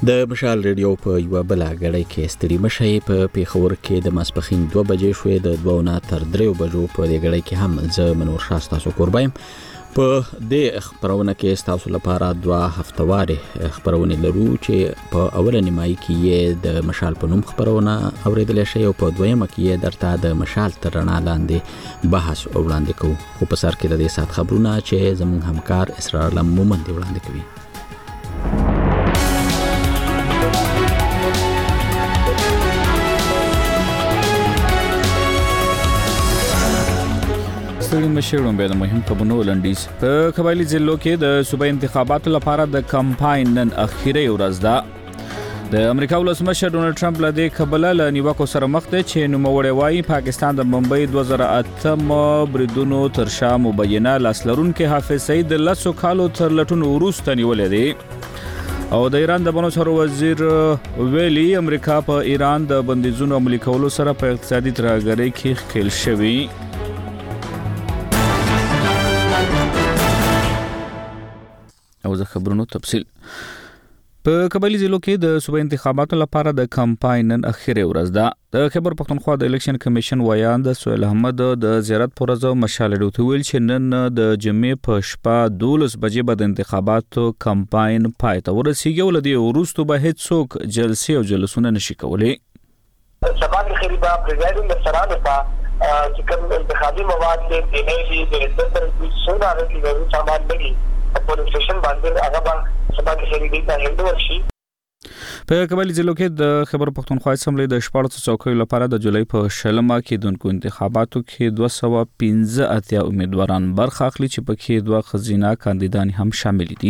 د مشال ریډیو په یو بل غړی کې ستړي مشي په پیښور کې د ماسپخین 2 بجې شوې د 2 تر 3 بجو په دې غړی کې هم زه منور شاه تاسو قربایم په دې خبرونه کې تاسو لپاره 2 هفتواري خبرونه لرو چې په اوله نیمایي کې د مشال په نوم خبرونه اوریدل شي او په دویمه کې درته د مشال تر رڼا لاندې بحث وړاندې کوو خو په سر کې د دې سات خبرونه چې زموږ همکار اسرار لمومن دی وړاندې کوي. ستړي مشرون به د مهم خبرونو لنډیز په قبایلی ضلعو کې د صوبایي انتخاباتو لپاره د کمپاین نن اخیری ورځ ده. د امریکا ولسمشر ډونالد ټرمپ له دې کبله له نیوکو سره مخ دی چې نوموړی وایي پاکستان د بمبئی 2008 بریدونو تر شا مبینه لاسلرونکي حافظ سعید د 10 کالو تر لټون وروسته نیولې دی او د ایران د بنو چارو وزیر ویلي امریکا په ایران د بندیزونو عملي کولو سره په اقتصادي ترهګرۍ کې ښکیل شوی. او زه خبرونو تفصیل په قبایلی ضلعو کې د صوبایي انتخاباتو لپاره د کمپاین نن اخیری ورځ ده. د خیبر پختونخوا د الیکشن کمیشن ویاند سهیل احمد د زیارت پر ورځ مشال ډوته ویل چې نن د جمعې په شپه 12 بجې بعد انتخاباتو کمپاین پای ته ورسیږي او لدی وروسته به هیڅ څوک جلسې او جلسونه نشي کولی. سبا کې خریدا پریزیدنت سره ده چې کوم انتخابي مواد دې نه دي د تر څو نه راځي د سامان لګي په سټیشن باندې هغه سبا کې خریدي ته هندور شي. په قبایلی ضلعو کې د خیبر پختونخوا اسمبلی د 14 څوکیو لپاره د جولای په شلمه کې دونکو انتخاباتو کې 215 امیدواران برخه اخلي چې پکې 2 خزینه کاندیدان هم شامل دي.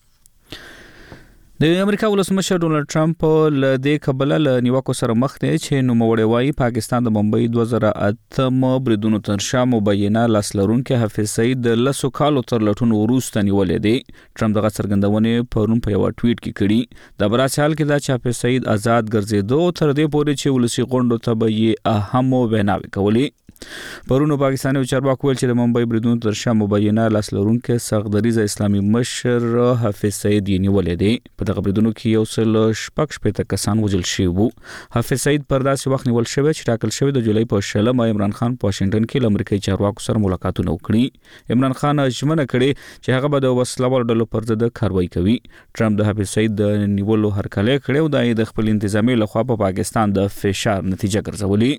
د امریکا ولسمشر ډونالد ټرمپ له دې کبله له نیوکو سره مخ دی چې نوموړی وایي پاکستان د بمبئی 2008 بریدونو تر شا مبینه لاسلرونکي حافظ سعید د 10 کالو تر لټون وروسته نیولې دی. ټرمپ دغه څرګندونې پرون په یو ټویټ کې کړي. د براسال کې دا چې حافظ سعید آزاد ګرځېدو تر دې پورې چې ولسی غونډو ته به یې اهم ویناوې کولې. پرونو پاکستاني چارواکو ویل چې د ممبئی بریدونو تر شا مبینه لاسلرونکي سغدریز اسلامي مشر حافظ سعید یې نیولې دی. په دغه بریدونو کې یو څل شپږ کسان وژل شوي وو. حافظ سعید پر داسې وخت نیول شوی چې ټاکل شوی د جولای په شلمه عمران خان په واشنگټن کې له امریکایي چارواکو سره ملاقاتونه وکړي. عمران خان ژمنه کړې چې هغه به د وسلوال ډلو پر ضد کاروایی کوي. ټرمپ د حافظ سعید د نیولو هرکلی کړی او د خپل انتظامی لخوا په پاکستان د فشار نتیجه ګرځولې.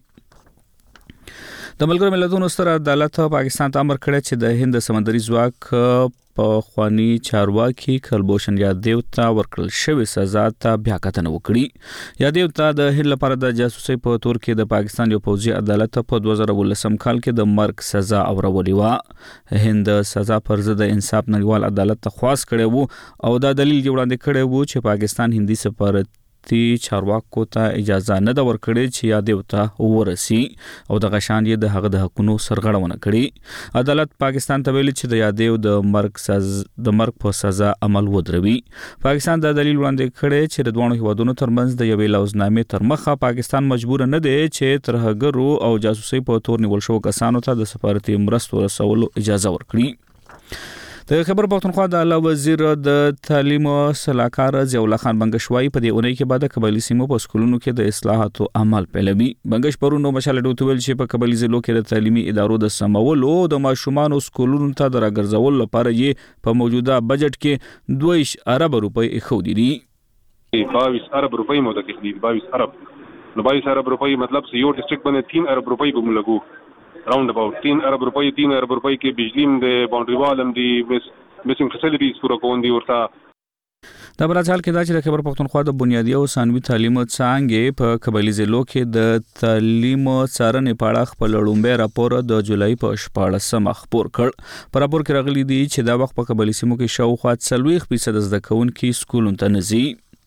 د ملګرو ملتونو ستر عدالت پاکستان ته امر کړی چې د هند سمندري ځواک په خواني چارواکي کلبوشن یادیو ته ورکړل شوی سزا ته بیا کتنه وکړي. یادیو ته د هند لپاره د جاسوسي په تور کې د پاکستان یو پوځي عدالت په 2019 کال کې د مرګ سزا اورولې و. هند سزا پر ضد انصاف نړیوال عدالت ته خواست کړی وو او دا دلیل وړاندې کړی وو چې پاکستان هندي سفارت چارواکو ته اجازه نه دا ورکړي چې یادیو ته ورسي او د غشان یې د هغه د حقونو سرغړونه کړي. عدالت پاکستان ته ویلي چې د یادیو د مرګ په سزا عمل ودروي. پاکستان دا دلیل وړاندې کړي چې د دوه هیوادونو ترمنځ د یوې لوزنامې تر مخه پاکستان مجبور نه دی چې ترهګرو او جاسوسي په تور نیول شو کسانو ته د سفارتي مرستو رسولو اجازه ورکړي. د خیبر پختونخوا د اعلی وزیر د تعلیم او صلاحکار ضیاءالله خان بنگشوای په دې اونۍ کې بعد قبایلی سیمو په سکولونو کې د اصلاحاتو عمل پیلوي. بنگش پرونو مشال ډوته ویل چې په قبایلی ضلعو کې د تعلیمي ادارو د سمولو او د ماشومان سکولونو ته د راګرځول لپاره یې په موجوده بجټ کې 2 ارب روپۍ اخودي دي. 22 ارب روپۍ مو د کې 22 ارب نو 22 ارب روپۍ مطلب یو ډیسټریکټ باندې 3 ارب روپۍ به لګو راوند اباوت 3 ارب روپۍ کې بجلیم د باونډري والم دی میسنګ فیسیلیټیز پورا کوون دی ورته. د برازیل کې دا چې د خیبر پختونخوا د بنیادي او ثانوي تعلیم څانګې په قبایلی ضلعو کې د تعلیم څارنې په اړه خپل لومړی راپور د جولای په 14 خپور کړ. په راپور کې راغلي دي چې دا وخت په قبایلی سیمو کې شاوخوا 40% زده کوونکي سکولونو ته نه ځي.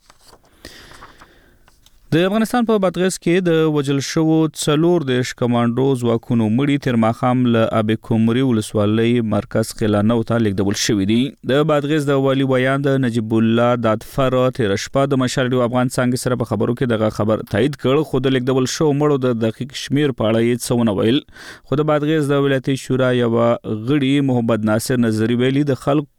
د افغانستان په بادغیس کې د وجل شوو 14 کمانډو ځواکونو مړي تر ماښام له اب کومري ولسوالۍ مرکز قلعه ته لیږدول شوي دي. د بادغیس د والي ویاند نجیب الله دادفر تیر شپه د مشال افغان څنګه سره په خبرو کې دغه خبر تایید کړ خو د لیږدول شو مړو د دقیق شمیر په اړه یې څه ونه ویل. خو د بادغیس د ولایتي شورا یو غړي محمد ناصر نظری ویلي د خلکو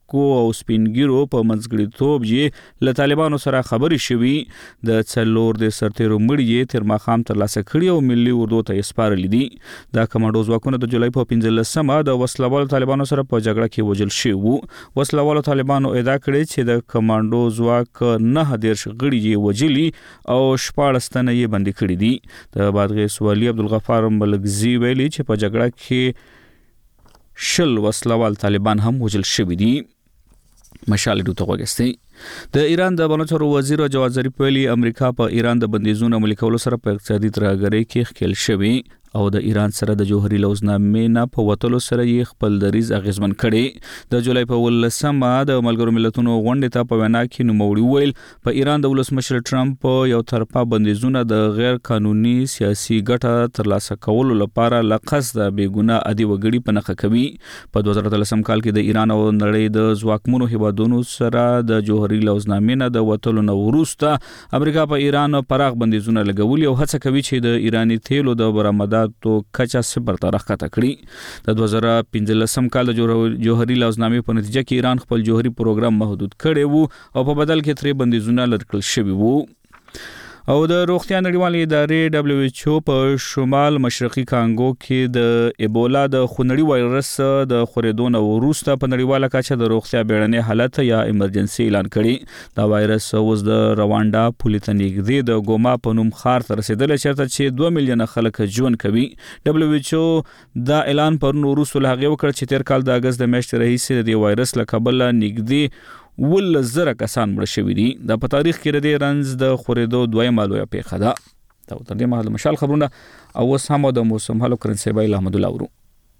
لوړکو او سپینګیرو په منځګړیتوب یې له طالبانو سره خبرې شوي د څلور د سرتیرو مړي تر ماښام ترلاسه کړي او ملي اردو ته یې سپارلي دي. دا کمانډو ځواکونه د جولای په 15مه د وسلوالو طالبانو سره په جګړه کې وژل شوي وو. وسلوالو طالبانو ادعا کړې چې د کمانډو ځواک 19 غړي یې وژلي او 14 تنه یې بندي کړي دي. د بادغیس والي عبدالغفار ملکزي ویلي چې په جګړه کې 20 وسلوال طالبان هم وژل شوي دي. مشال ډو ته وګستي د ایران د بانچورو وزیر جواد ظریف ویلي امریکا په ایران د بندیزونو عملي کولو سره په اقتصادي ترهګرۍ کې ښکېل شوی او د ایران سره د جوهري لوزنامې نه په وتلو سره یې خپل دریز اغیزمن کړي. د جولای په 18مه د ملګرو ملتونو غونډې ته په وینا کې نوموړي ویل په ایران د ولسمشر ټرمپ یو طرفه بندیزونه د غیر قانوني سیاسي ګټه ترلاسه کولو لپاره لقصد بېګناه عادي وګړي په نښه کوي. په 2013 کال کې د ایران او نړۍ د ځواکمنو هیوادونو سره د جوهري لوزنامې نه د وتلو نه وروسته امریکا په ایران پراخ بندیزونه لګولي او هڅه کوي چې د ایراني تیلو د برآمدات تو کچا صفر ته راښکته کړي. د 2015 کال د جوهري لوزنامې په نتیجه کې ایران خپل جوهري پروګرام محدود کړی وو او په بدل کې ترې بندیزونه لرې کړل شوي وو. او د روغتیا نړیوالې ادارې WHO په شمال مشرقي کانګو کې د ایبولا د خونړي وایرس د خورېدو نه وروسته په نړیواله کچه د روغتیا بیړني حالت یا ایمرجنسي اعلان کړي. دا وایرس اوس د روانډا پولې ته نږدې د ګوما په نوم ښار ته رسېدلی چېرته چې 2 میلیونه خلک ژوند کوي. WHO دا اعلان پرون وروسته له هغې وکړ چې تېر کال د اګست د میاشتې راهیسې د دې وایرس له کبله نږدې 10,000 کسان مړه شوي دي. دا په تاریخ کې د دې رنځ د خورېدو دویمه لویه پیښه ده. دا تر دې مهاله مشال خبرونه او اوس هم د موسم حالو کرنسي بایل احمد الله ورو.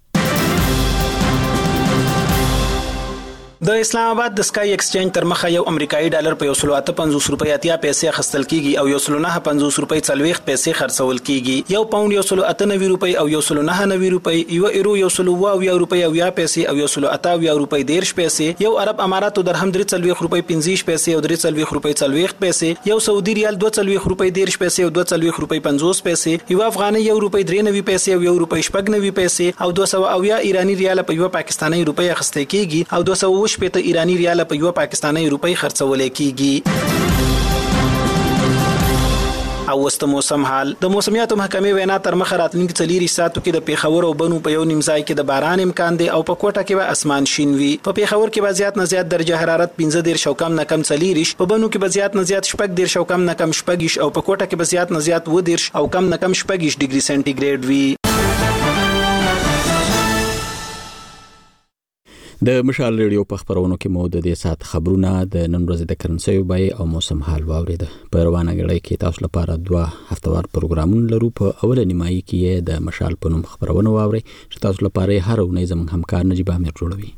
د اسلام آباد د سکای ایکسچینج تر مخه یو امریکایي ډالر په 158 روپۍ اتیا پیسې خرڅل کیږي او 109 روپۍ 40 پیسې خرڅول کیږي. یو پاوند 198 روپۍ او 199 روپۍ، یو ایرو 109 روپۍ او 10 پیسې او 128 روپۍ 10 پیسې، یو عرب اماراتو درهم 43 روپۍ 50 پیسې او 43 روپۍ 40 پیسې، یو سعودي ریال 42 روپۍ 10 پیسې او 42 روپۍ 50 پیسې، یو افغاني 1 روپۍ 93 پیسې او 1 روپۍ 90 پیسې او 200 ایرانی ریال په یو پاکستاني روپۍ اخیستل کیږي او 200 شپته ایرانی ریال په یو پاکستاني روپۍ خرڅول کیږي. او وست موسم حال د موسمیاتو محکمې وینا تر مخه راتلونکي 4 ساعتو کې د پیښور او بنو په یو نیم ځای کې د باران امکان دی او په کوټه کې به اسمان شین وي. په پیښور کې به زیات نه زیات درجه حرارت 15 او کم نه کم 40، په بنو کې به زیات نه زیات 14 او کم نه کم 14 او په کوټه کې به زیات نه زیات 10 او کم نه کم 14 ډیګري سنټیګریډ وي. د مشال ریډیو په خبرونو کې مو د دې سات خبرونه د نن ورځې د کرنسي بای او موسم حال واورید. په روانه غړي کې تاسو لپاره 2 هفتوار پروګرامونه لرو. په اوله نیمایي کې د مشال په نوم خبرونه واوري چې تاسو لپاره هر ورځ زموږ همکار نجيب امیر جوړوي.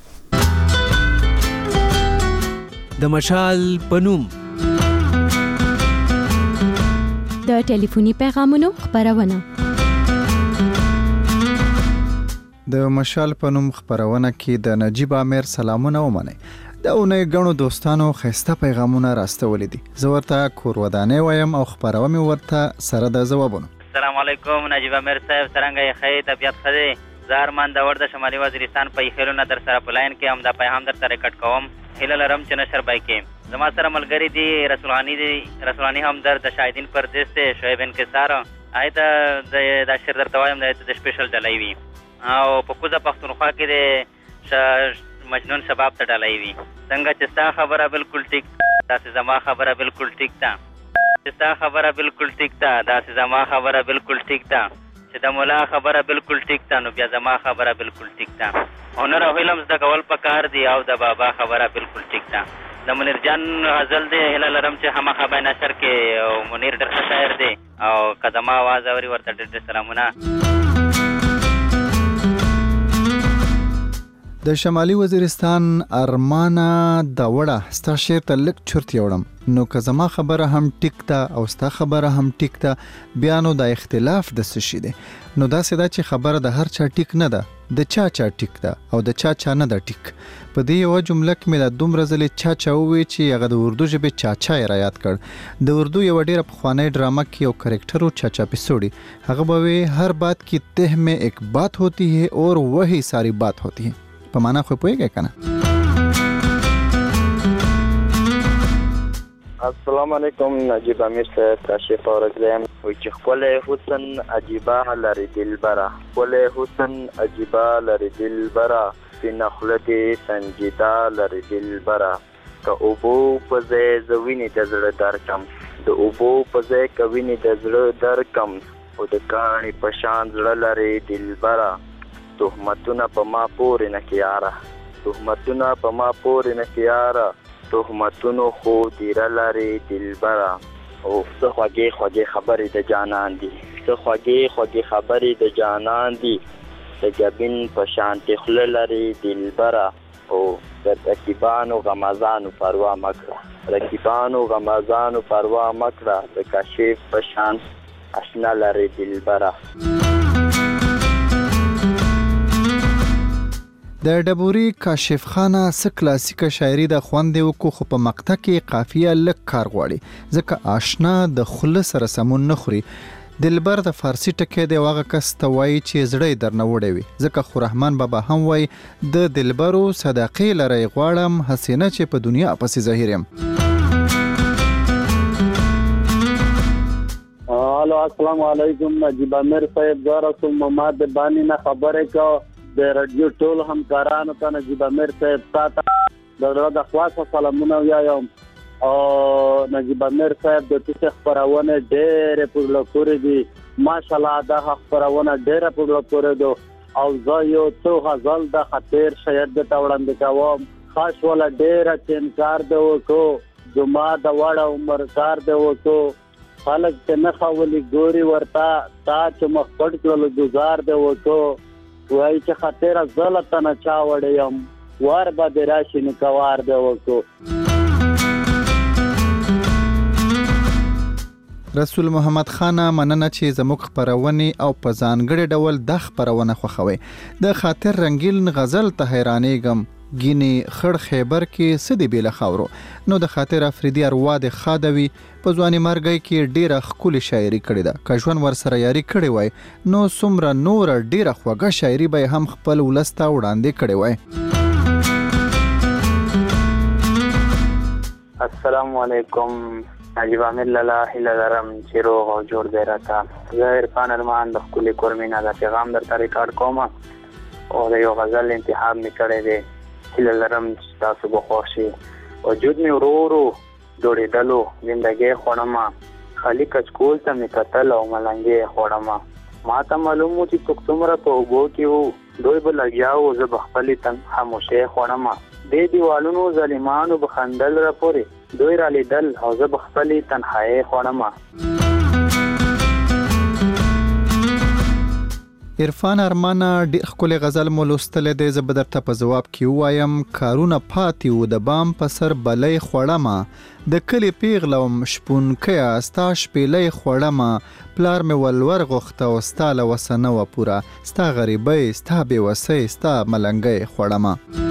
د مشال په نوم د ټلیفوني پیغامونو خبرونه. د مشال په نوم خبرونه کې د نجيب امیر سلامونه ومني. د اونۍ غنو دوستانو خسته پیغامونه راستولې دي. زه ورته کور ودانې وایم او خبرونه مې ورته سره د جوابونه. السلام علیکم نجيب امیر صاحب، څنګه یې؟ خیر طبيعت خدای زارمن د ورده شمالي وزیرستان په خیرونه در سره پلاین کې هم د پیغام در سره کټ کوم. هله لرم چې نشر بای کې زما سره ملګری دي رسولانی هم در د شاهدین پردیس ته شعیب انکسار آیت د شر در توایم د سپیشل ډلای وی او په کوزه پښتونخوا کې د مجنون شباب ته ډلای وی. څنګه چې ستا خبره بالکل ټیک تاسو زما خبره بالکل ټیک تا چې ستا خبره بالکل ټیک تا تاسو زما خبره بالکل ټیک تا چې د مولا خبره بالکل ټیک تا نو بیا زما خبره بالکل ټیک تا. هنر او علم زده کول پکار دی او د بابا خبره بالکل ټیک تا. د منیر جان غزل دی هله لرم چې هم خبر نشر کې او منیر ډېر شاعر دی او قدمه आवाज اوري ورته ډېر سلامونه. د شمالي وزیرستان ارمانا دا وړه ستا شعر ته لک چرت یوړم نو که زما خبره هم ټیک ده او ستا خبره هم ټیک ده بیا نو د اختلاف د څه شي دی. نو داسې ده چې خبره د هر چا ټیک نه ده، د چا ټیک ده او د چا نه ده ټیک. په دې یو جمله کې مې د دومره ځلې چا ووی چې هغه د اردو ژبې چاچا یې رایاد کړ. د اردو یو ډېره پخوانۍ ډرامه کې یو کریکټر و چاچا پسوړي، هغه به وی هر بات کی تہ میں ایک بات ہوتی ہے اور وہی ساری بات ہوتی ہے. په معنا خو پوهیږئ کنه. السلام علیکم نجیب امیر صاحب کاشف اورګرام وی چې خپل حسن عجیبه لري دلبره خپل حسن عجیبه لري دلبره سینخلت سنجیده لري دلبره که اوبو په ځای زوینې د زړه درکم د اوبو په ځای کوینې د زړه درکم او د کاڼي په شان زړه لري دلبره تهمتونه په ما پورې نه کیاره تهمتونه په ما پورې نه کیاره تهمتونو خو دیره لري دلبره او څه خوږې خوږې خبرې د جانان دي څه خوږې خوږې خبرې د جانان دي د ګبین په شانتې خوله لري دلبره او د رقیبانو غمازانو پروا مه کړه رقیبانو غمازانو پروا مه کړه د کاشف په شان اشنا لري دلبره د ډبوري کاشف خانه س کلاسیکه شاعري د خوندې وکړو خو په مقطع کې قافیه لږ کار غواړي ځکه آشنا د خوله سره سمون نه خوري دلبر د فارسی ټکی دی واغه کس ته وایي چې زړه درنه وړی وي ځکه خو رحمان بابا هم وایي د دلبرو صداقې لري غواړم حسینه چې په دنیا پسې ظاهر یم الو السلام علیکم نجیب امیر صاحب زه رسول محمد بانی نه خبره کو د رادیو ټول همکارانو ته نجیب امیر صاحب تاته د خلاصه سلامونه وایم او نجیب امیر صاحب د تاسو خبرونه ډېر په لکوري دي ماشاءالله دا خبرونه ډېر په لکوري دي او زه یو څو غزل د خطر شاعر د توړاندې کوم خاص ولا ډېر چنکار دی وکړو جمعه د وړ عمر کار دی وکړو خلک ته نه خولي ګوري ورته تا چې مخ پټ کړل گزار دی وکړو وای چې خاطر زلت نه چا وړم ور به راشي نو کوار دی وکړو رسول محمد خان مننه چې زموږ خبرونه او په ځانګړي ډول د خبرونه خوښوي د خاطر رنگین غزل ته حیرانېږم ګینی خړ خیبر کې سدي بیل خاورو نو د خاطر افریدي اروا د خادوي په ځواني مرګي کې ډیره خولي شاعري کړې ده کژون ور سره یاري کړې وای نو سمره نور ډیره خوږه شاعري به هم خپل ولستا وړاندې کړې وای السلام علیکم نجیب امیر لاله هله لرم چې روغ او جوړ دی راته زه عرفان ارمان د خپلې کورمینا د پیغام درته ریکارډ کوم او د یو غزل انتخاب مې کړی دی هله لرم چې تاسو به خوښ شي وجود مې ورو ورو جوړېدلو زندګۍ خوړمه خالي کچکول ته مې کتل او ملنګې خوړمه ما ته معلوم و چې څوک څومره په اوبو کې وو دوی به لګیا وو زه به خپلې تن خاموشۍ خوړمه دې دیوالونو ظالمانو به خندل راپورې دوی را لیدل او زه به خپلې تنهایۍ خوړمه عرفان ارمانه ډېر ښکلی غزل مو لوستلی دی زه به درته په ځواب کې ووایم کارونه پاتې وو د بام په سر بلی خوړمه د کلي پیغلوم شپونکیه ستا شپېلی خوړمه پلار مې ولور غوښته او ستا له وسه نه وه پوره ستا غریبۍ ستا بېوسۍ ستا ملنګۍ خوړمه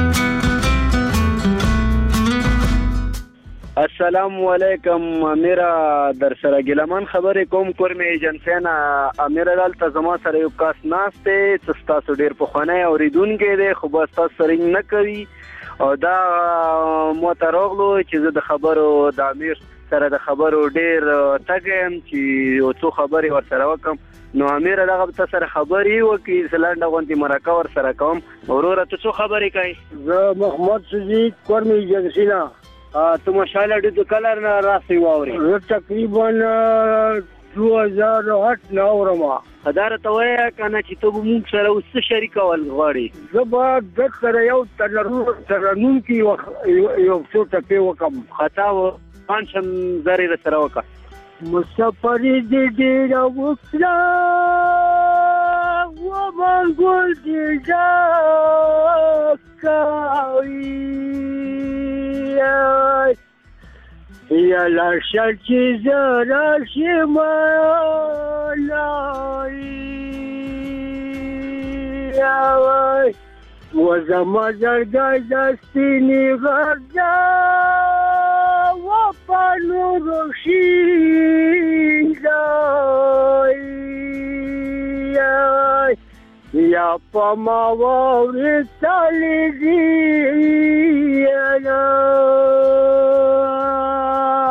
السلام علیکم امیره در سره ګلمان خبرې کوم کورمې ایجنسی نه امیره دلته زما سره یو کس ناست دی چې ستاسو ډېر پخوانی اورېدونکی دی خو به ستاسو سره نه کوي او دا ما ته راغلو چې زه د خبرو د امیر سره د خبرو ډېر تږی یم چې یو څو خبرې ورسره وکړم نو امیره دغه به تا سره خبرې وکړي زه لنډه غوندې مرکه ورسره کوم وروره ته څو خبرې کوې زه محمد سوزي کورمې ایجنسي نه تو ماشاءالله ډېر کلر نه راسي واوري زه تقریبا 2008 نه اورم اداره ته وایه کنه چې ته موږ سره اوس څه شریک ول غواړي زه به د سره یو ترنون کې یو څو ټکي وکم خطا و پانشم زری سره وکړه مسافر دې ډېر وکړه و من ګل دې ځکوي یا لاشل چې زرا شمالای و زما زرگای دستینی غرده و پانو روشیدای یا پا ما واوری تالی دیانا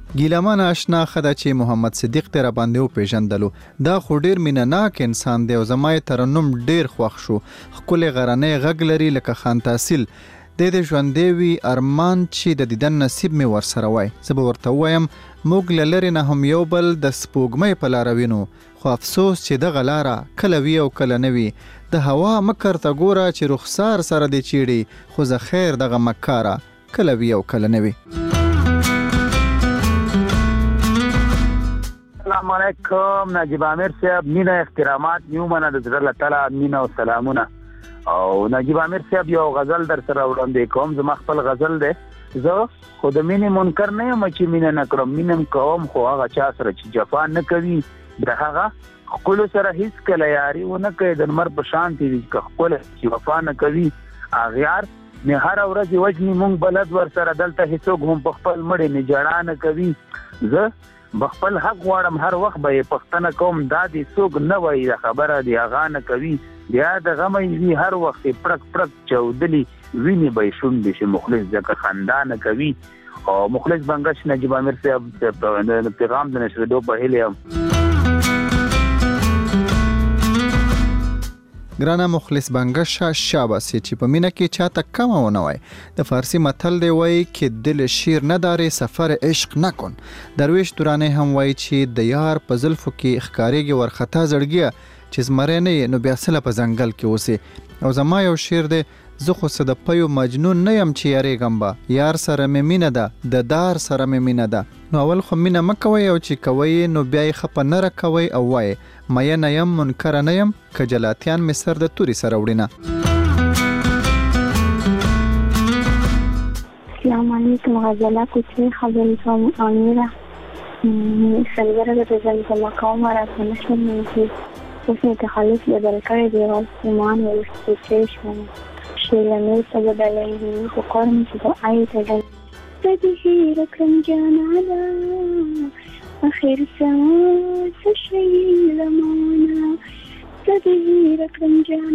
ګیلمان آشنا خدا چې محمد صدیق ته را باندې و پیژندلو. دا خو ډیر مینناک انسان دی او زمای ترنم ډیر خوښ شو. خپل غرانې غږ لري لکه خان تحصیل. د دې ژوندې وي ارمان چې د دیدن نصیب می ورسره وای. زه به ورته وایم موږ له لرې نه هم یو بل د سپوږمۍ په لاره وینو، خو افسوس چې دغه لاره کله وي او کله نه وي. د هوا مکر ته ګوره چې رخسار سره دی چیړي، خو زه خیر دغه مکاره کله وي او کله نه وي. السلام علیکم نجیب عامر صاحب، مینه احترامات نیومنه د زړه تعالی مینه او سلامونه. او نجیب عامر صاحب یو غزل در سره وړاندې کوم. زما خپل غزل دی. زه خو د مینې منکر نه یم چې مینه نه کړم، مینه کوم خو هغه چا سره چې جفا نه کوي، د هغه خپلو سره هیڅ کله یاري ونه کوي. د لمر په شان دی که خپل چې وفا نه کوي اغیار نه هر ورځ وجنی مونږ بلد ور سره دلته هیڅوک هم په خپل مړی نه جړا نه کوي. زه بخپل حق غواړم هر وخت به پښتنه کوم، دا دې څوک نه وایي د خبره دی هغه نه کوي. بیا د غمې وی هر وخت پړک پړک چودلی ویني به شونډې چې مخلص ځکه خندانه کوي. او مخلص بنگش نجیب عامر صاحب د پیغام د نشریدو په هیله. ګرانه مخلص بنگش شاباسي چې په مینه کې چاته کم ونه وای. د فارسی متل دی وای کې دل شیر نه داري سفر عشق نکن. درویش دورانه هم وای چې د یار په زلفو کې ښکاریږي ورختا زړګي چې زمره نه نو بیا سله په ځنګل کې اوسه. او زما یو شعر دی، زه خو څه د پیو مجنون نه یم چې یاریږم به، یار سره مې مینه ده د دار سره مې مینه ده. نو اول خو مینه مه کوئ او چې کوئ نو بیا یې خپه نه راکوئ او وایئ مینه یم منکره نه یم که جلاتیان مې سر د تورې سره وړینه. السلام علیکم غزله کوچنۍ خبرې کوم امیره سندره د زلزله کوم راته نشم مونږ اوس مې تخلص بدل کړی دی او سمان ورسپېچې شوم شیلنې ته بدلی دي خو کار مې چې د آی ته ډل ته دې هېره کړم جانانه اخر څه شی لمانه ته دې هېره کړم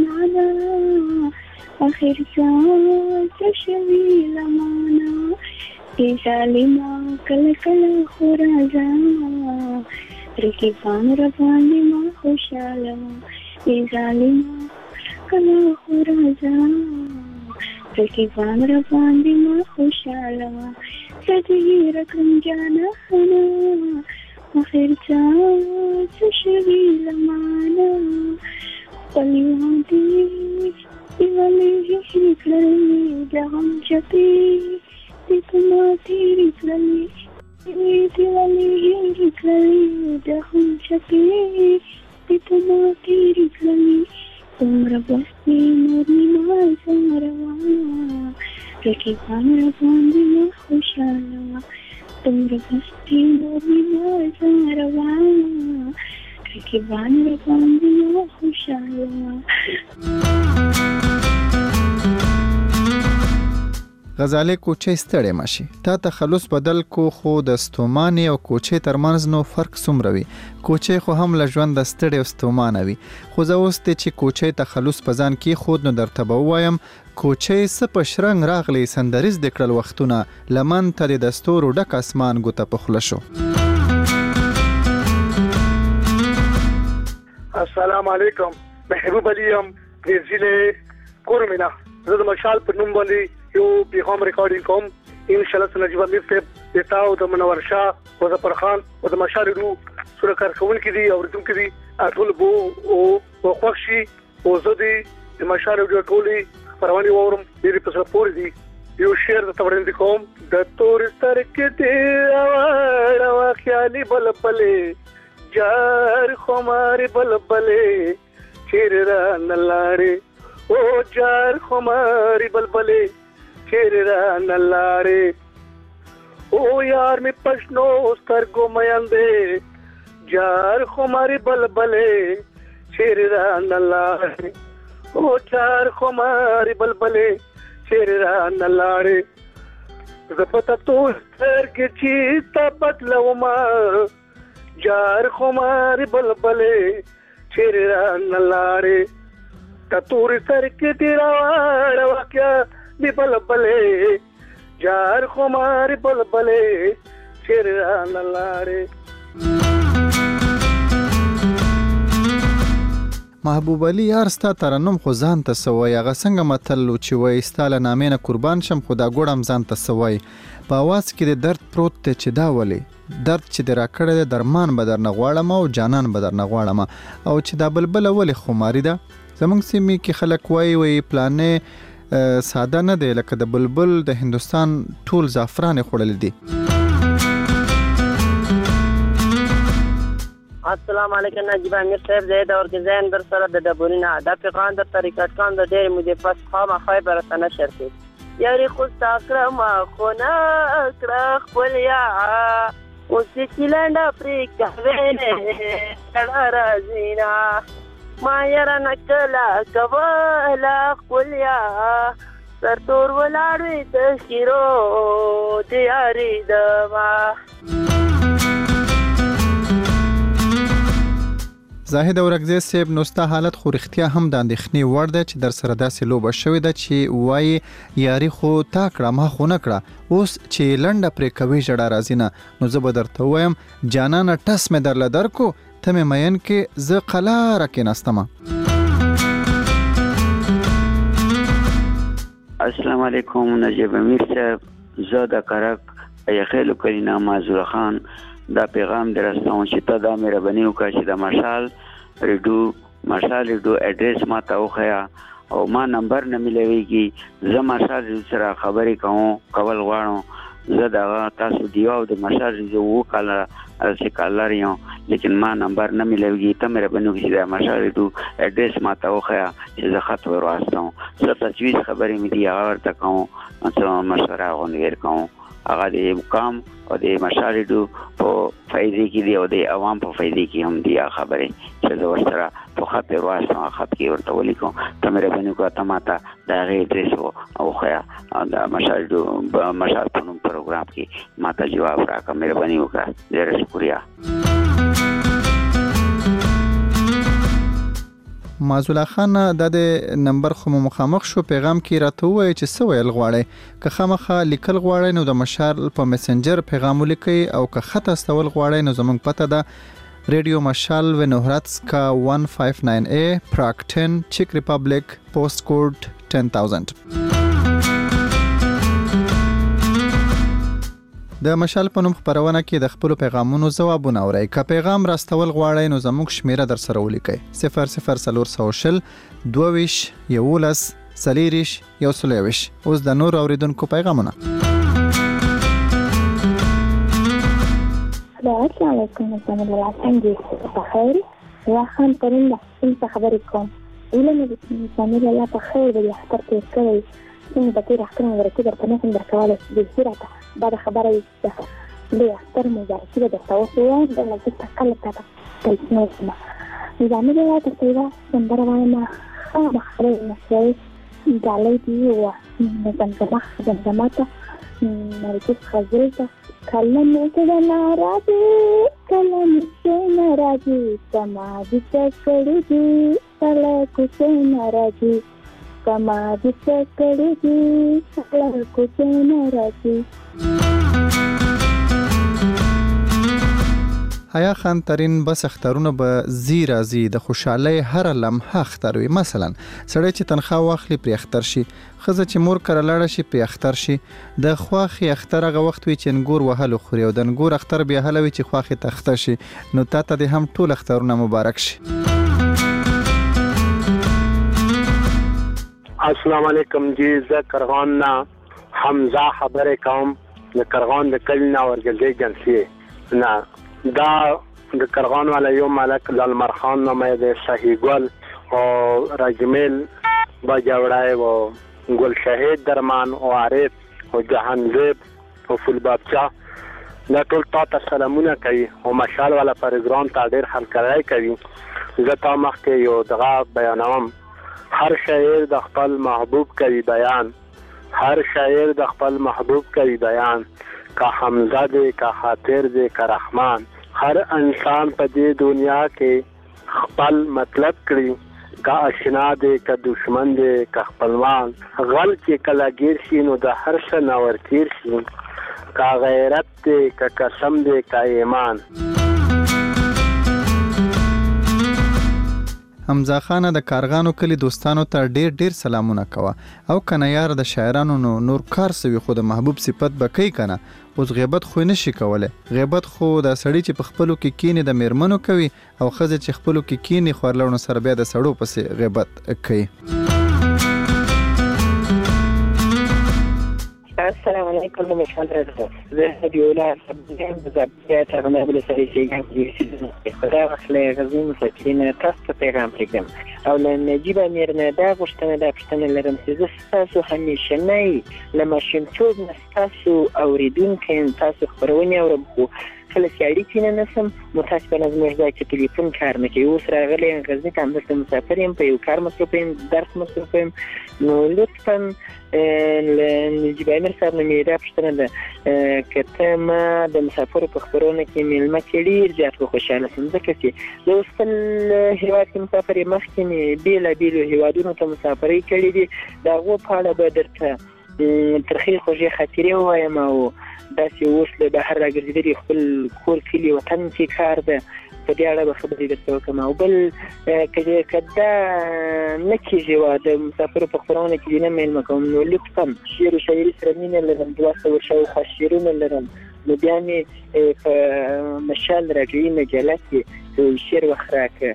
جانانه اخر څه شی لمانه ای ظالمه کله کله خو راځه رقیبان را باندې ما خوشاله ای ظالمه کله خو راځه رقیبان را باندې ما خوشاله زه دې هېره کړم جانانه اخر څه شوي له مانه خپلې وعدې دې ولې هېرې کړلې د غم چپې دې په ما تېرې کړلې دې ولې هېرې کړلې د غم چپې دې په ما تېرې کړلې دومره بس دې نور نیمه زما روانه رقیبان را باندې ما خوشاله دومره بس دې نور نیمه زما روانه رقیبان را باندې ما خوشاله. غزاله کوچې ستړې ماشي تا تخلص بدل کو خو د ستومانې او کوچې ترمنځ نو فرق څومره وي. کوچې خو هم له ژوند د ستړې او ستومانه وي، خو زه اوس ته چې کوچې تخلص په ځان کې خود نو درته به ووایم کوچې څه په شرنګ راغلی سندریز دې کړل وختونه لمن ته د ستورو ډک اسمان ګوته په خوله شو. السلام علیکم، محبوب علي یم د ضلع کورمینه. زه د مشال په نوم باندې یو پیغام ریکارډینګ کوم. ان شاء الله نجیب امیر صاحب د تاو د منور شاه او ظفر خان او د مشال رو سره کارکونکي دي او ردونکي دي ټول بو او خوښي او زه د مشال رو ټولي خبرونه وورم دې په سره پوری دي. یو شعر د تورند کوم د تور سر کې دې اواړه خیالي بلبلې جار خمار بلبلې چیر را نلاړې او جار خمار بلبلې چیر را نلاړې او یار می پښنو سترګو میاندې جار خمار بلبلې چیر را نلاړې او جار خمار بلبلې چیر را نلاړې زپتا تو سر کې چې تا بدلو ما جار خمار بلبلې چیر را نلاړې تا تور سر کې تیرا واقعا دی بلبلې جار خمار بلبلې چیرې نه لاړې. محبوب علي یار ستا ترنم خو ځان ته سوی هغه څنګه متل چې وای ستا له نامې نه قربان شم خو دا ګوړم ځان ته سوی په اواز کې د درد پروت دی چې دا ولې درد چې د راکړی دی درمان به درنه غواړم او جانان به درنه غواړم او چې دا بلبله ولې خماري ده زموږ سیمې کې خلک وایي پلانې ساده نه دی لکه د بلبل د هندوستان ټول زعفران خوړل دي. السلام علیکم نجیب امیر صاحب زید اور زین در سره د ډبورینه د پیغام د طریقت کان د ډېر مودې پس خامہ خیبر ته نشر کړ یاري خو تاکرم خو نه کړه خپل یا اوس چې لنډه پرې کوي کړه رازینا ما یاره نکلا کولا خپل یا سر تور ولاړوي د شیرو تیاری دوا. زاهد اورګزی صاحب نو ستا حالت خو رښتیا هم د اندېښنې وړ ده چې در سره داسې لوبه شوې ده چې وایي یاري خو تا کړه ما خو نه کړه اوس چې لنډه پرې کوي ژړا راځي نه نو زه به درته ووایم جانانه ټس مې درله درکو ته مې مین کې زه قلاره کېناستمه. السلام علیکم نجیب امیر صاحب زه د کرک یخیلو کلینا معذور خان دا پیغام در رسوم چې ته دا مهرباني وکړه چې د مارشال ریډیو اډرس ما ته وښیه او ما نمبر نه ملويږي زه مارشال ریډیو سره خبرې کول غواړم زه دا تاسو دیو د مارشال ریډیو وکاله سیکالر یم لیکن ما نمبر نه ملويږي ته مهرباني وکړه چې د مارشال ریډیو اډرس ما ته وښیه چې زه خط ورواستم زه تجویز خبرې مې دی هغه ورته کوم څه مشوره غونډه کوم هغه د مقام او د مارشال ریډیو په فائدې کې دی او د عوام په فائدې کې هم دی خبرې چې زه ورسره په خط ورواستم خط کې ورته ولیکم ته مهرباني وکړه ته ماته د هغې اډرس وښیه د مارشال ریډیو مارشال په نوم پروګرام کې ماته جواب راکړه مهرباني وکړه ډېره شکریه. معزولا خان د نمبر خو مخامخ شو پیغام کې راته وایي چې څه ویل غواړئ که خامخا لیکل غواړئ نو د مشال په میسنجر پیغام ولیکئ او که خط استول غواړئ نو زموږ پته ده ریډیو مشال ونوهراتسکا 159A پراګ 10 چک ریپبلیک پوسټ کوډ 10000. د مشال په نوم خبرونه کې د خپل پیغامونو ځوابونه اورئ که پیغام راستول غواړئ نو زموږ شمیره در سره ولیکئ 0040 22 11 40 123. اوس د نور اوریدونکو پیغامونه. السلام علیکم ورحمۃ اللہ څنګه بخیر واخان پرنده څنګه خبرې کوم ولنه د سامي الله په خیر د اختر کې کړی څنګه به تیر اختر ورته درته نه څنګه کوله د هیرته بعد خبره ده د اختر مبارکي ده تاسو یې د لږه کله تا تاسو نظام دی راته پیدا څنګه روانه ما خبره نشي دالای دی و څنګه زماته مرکز خزرته کلمه کې ناراضي کما دې کړې دي کله کوڅه ناراضي کما دې کړې دي کله کوڅه ناراضي. حیا خان ترین بس اخترونه به زیرازي د خوشحالي هر لمحه اختروي مثلا سړی چې تنخواه واخلي پر اختر شي خزه چې مور کړه لاړه شي په اختر شي د خواخي اختر هغه وخت وي چې انګور وهلو خوري او د انګور اختر بیا هلوي چې خواخي تخته شي نو تاته د هم ټول اخترونه مبارک شي. السلام علیکم جی زه کرغان نا حمزه خبرې کوم د کرغان د کلنا ورګلې جنسي نه دا د کرغان والا یو ملک لالمر خان نامه د صحیح ګل او راجمیل باجوړای او ګل شهید درمان او عارف او جهانزیب او فلبابچا دا ټول تاسو سلامونه کوي او مشال والا پروګرام ته ډېر هرکلی کوي زه تا مخکې یو دغه بیانوم هر شاعر د خپل محبوب کوي بیان هر شاعر د خپل محبوب کوي بیان کا حمزه دی کا خاطر دی کا رحمان هر انسان په دې دنیا کې خپل مطلب کړی کا آشنا دی کا دشمن دی کا خپلوان غل چې کله گیر شي نو د هر څه نور تیر شي کا غیرت دی کا قسم دی کا ایمان. حمزه خان د کارغانو کلی دوستانو ته ډیر سلامونه کوه او کنه یار د شاعرانو نور کار سوي خو د محبوب صفت بکی کنه اوس غیبت خو نشي کوله. غیبت خو د سړی چې په خپلو کې کینې د میرمنو کوي او خزه چې خپلو کې کینې خورلونو سره بیا د سړو پسې غیبت کوي. السلام علیکم مشال رضا زه دیولا سبزیم بزرگیت اغنه بل سری شیگم خدا وخلی غزی مساکرین تاست پیغام پریگم او لنجیب امیرنا دا پشتن لرم سیزه ستاسو همیشه نی لما شمتوب نستاسو اوریدون کن تاسو خبرونی او ربخو کله سیاړی کینه نسم متاسفانه زموږ ځای چې ټلیفون کار نه کوي. اوس راغلی غزني ته همدلته مسافر یم، په یو کار مصروف یم، درس مصروف یم. نو لطفا له نجیب امیر صاحب نه مې دا پوښتنه ده که ته ما د مسافرو په خبرونه کې میلمه کړي ډېر زیات به خوشحاله شم، ځکه چې زه اوس خپل هېواد کې مسافر یم، مخکې مې بېلابېلو هېوادونو ته مسافرۍ کړې دي. د هغو په اړه به درته ترخې خوږې خاطرې ووایم او داسې اوس له بهر راګرځېدلي خپل کور کلي وطن کې کار ده، په دې اړه به خبرې درته وکړم. او بل که دا نه کېږي د مسافرو په خپرونه کې دې نه میلمه کوم، نو لطفا شعر و شاعري سره مینه لرم، 200 شاوخوا شعرونه لرم، نو بیا مې په مشال راډیوي مجله کې شعر وخت راکړه.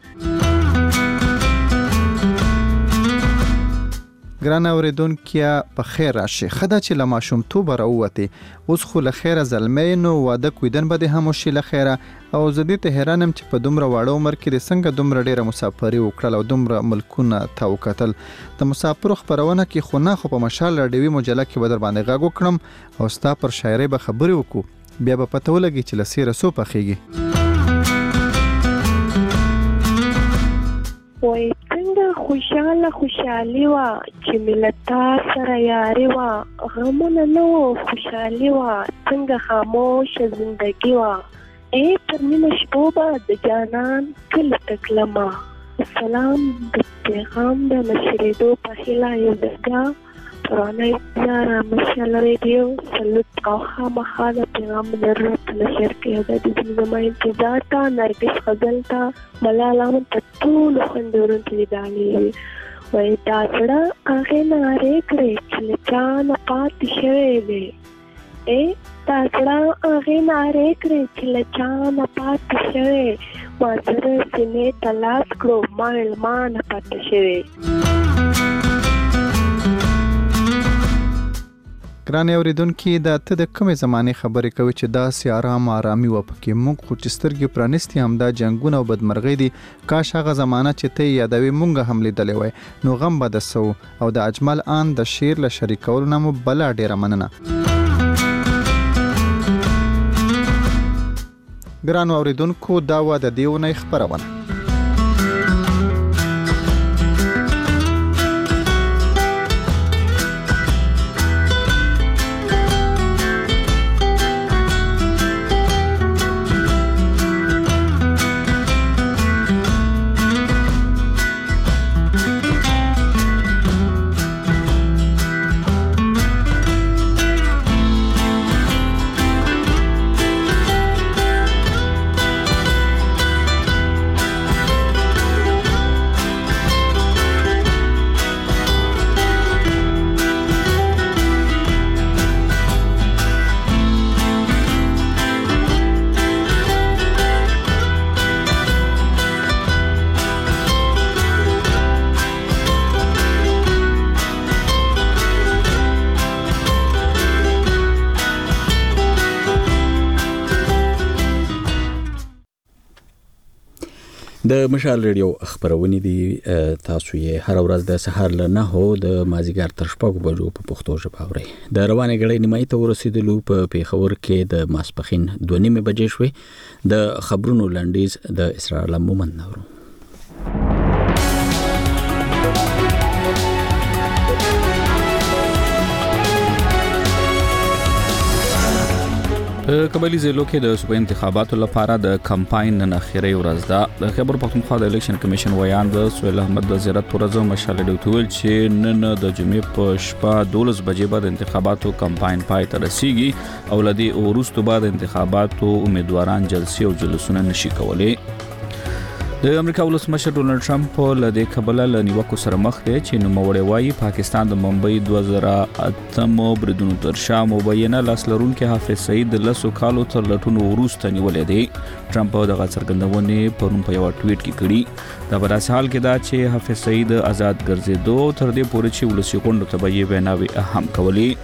ګران اوریدونکو په خیر راشي. خدا چې له ماشومتوبه راووتې اوس خو له خیره زلمی نو واده کویدن به دې هم وشي له خیره. او زه دې ته حیرانم چې په دومره واړه عمر کې دې څنګه دومره ډېره مسافري وکړل او دومره ملکونه ته وکتل. د مسافرو خپرونه کې خو نه، خو په مشال راډیوي مجله کې به در باندې غږ وکړم او ستا پر شاعرۍ به خبرې وکړو، بیا به پته ولګي چې له سیره څو پخېږي. وای څنګه خوشحالي وه چې ملتا سره یاري وه، غمونه نه وو خوشحالي وه، څنګه خاموشه زندګي وه. پر نیمه شپو به د جانان کلي ته تلمه، سلام د پیغام د نشرېدو په هیله یو دستګاه پرانۍ یاره مشال ریډیو سلوت او خامخا د پیغام ضرورت نشر کوي. او دا د زما انتظار ته نرګس غزل ته ملالانو ته ټولو خوندورونکي لیدلې وي. وایي دا زړه هغې نارې کړې چې له چا نه پاتې شوی دی، دا زړه هغې نارې کړې چې له چا نه پاتې شوی، ما زره سینې ته لاس کړو ما ویل ما نه پاتې شوی. ګران اوریدونکو دا ته د کومې زمانې خبرې کوي چې داسې آرامي و پکې؟ موږ خو چې سترګې پرانیستي همدا جنګونه او بدمرغۍ دي. کاش هغه زمانه چې ته یادوي مونږ هم لیدلې وای، نو غم به د سو. او د اجمل آن د شعر له شریکولو نه مو بله ډېره مننه. ګران اوریدونکو دا و د دې اونۍ خپرونه. د مشال ریډیو خبرونه دي تاسو یې هر ورځ د سهار له 9 د مازیګر تر 6 بجو په پښتو ژبه اورئ. د روانې غړې نیمای ته ورسېدلو په پیښور کې د ماسپخین 2:30 بجې شوې. د خبرونو لنډیز د اسرار مومن نورو. قبایلی ضلعو کې د صوبایي انتخاباتو لپاره د کمپاین نن اخیری ورځ ده. د خیبر پښتونخوا د الیکشن کمیشن ویان د سهیل احمد د زیارت ورځ مشال ډوټول چې نن د جمعې په شپه 12 بجې بعد انتخاباتو کمپاین پای ته رسیږي او لدی وروسته بعد انتخاباتو امیدواران جلسې او جلوسونه نشي کولای. د امریکا ولسمشر ډونلډ ټرمپ له دې کبله له نیوکو سره مخ دی چې نوموړی وایي پاکستان د ممبئی 2008 بریدونو تر شا مبینه لاسلرونکي حافظ سعید د 10 کالو تر لټونو وروسته نیولې دی. ټرمپ دغه څرګندونې پرون په یو ټویټ کې کړي. دا په داسې حال کې دا چې حافظ سعید آزاد ګرځېدو تر دې پورې چې ولسي غونډو ته به یې ویناوې هم کولې.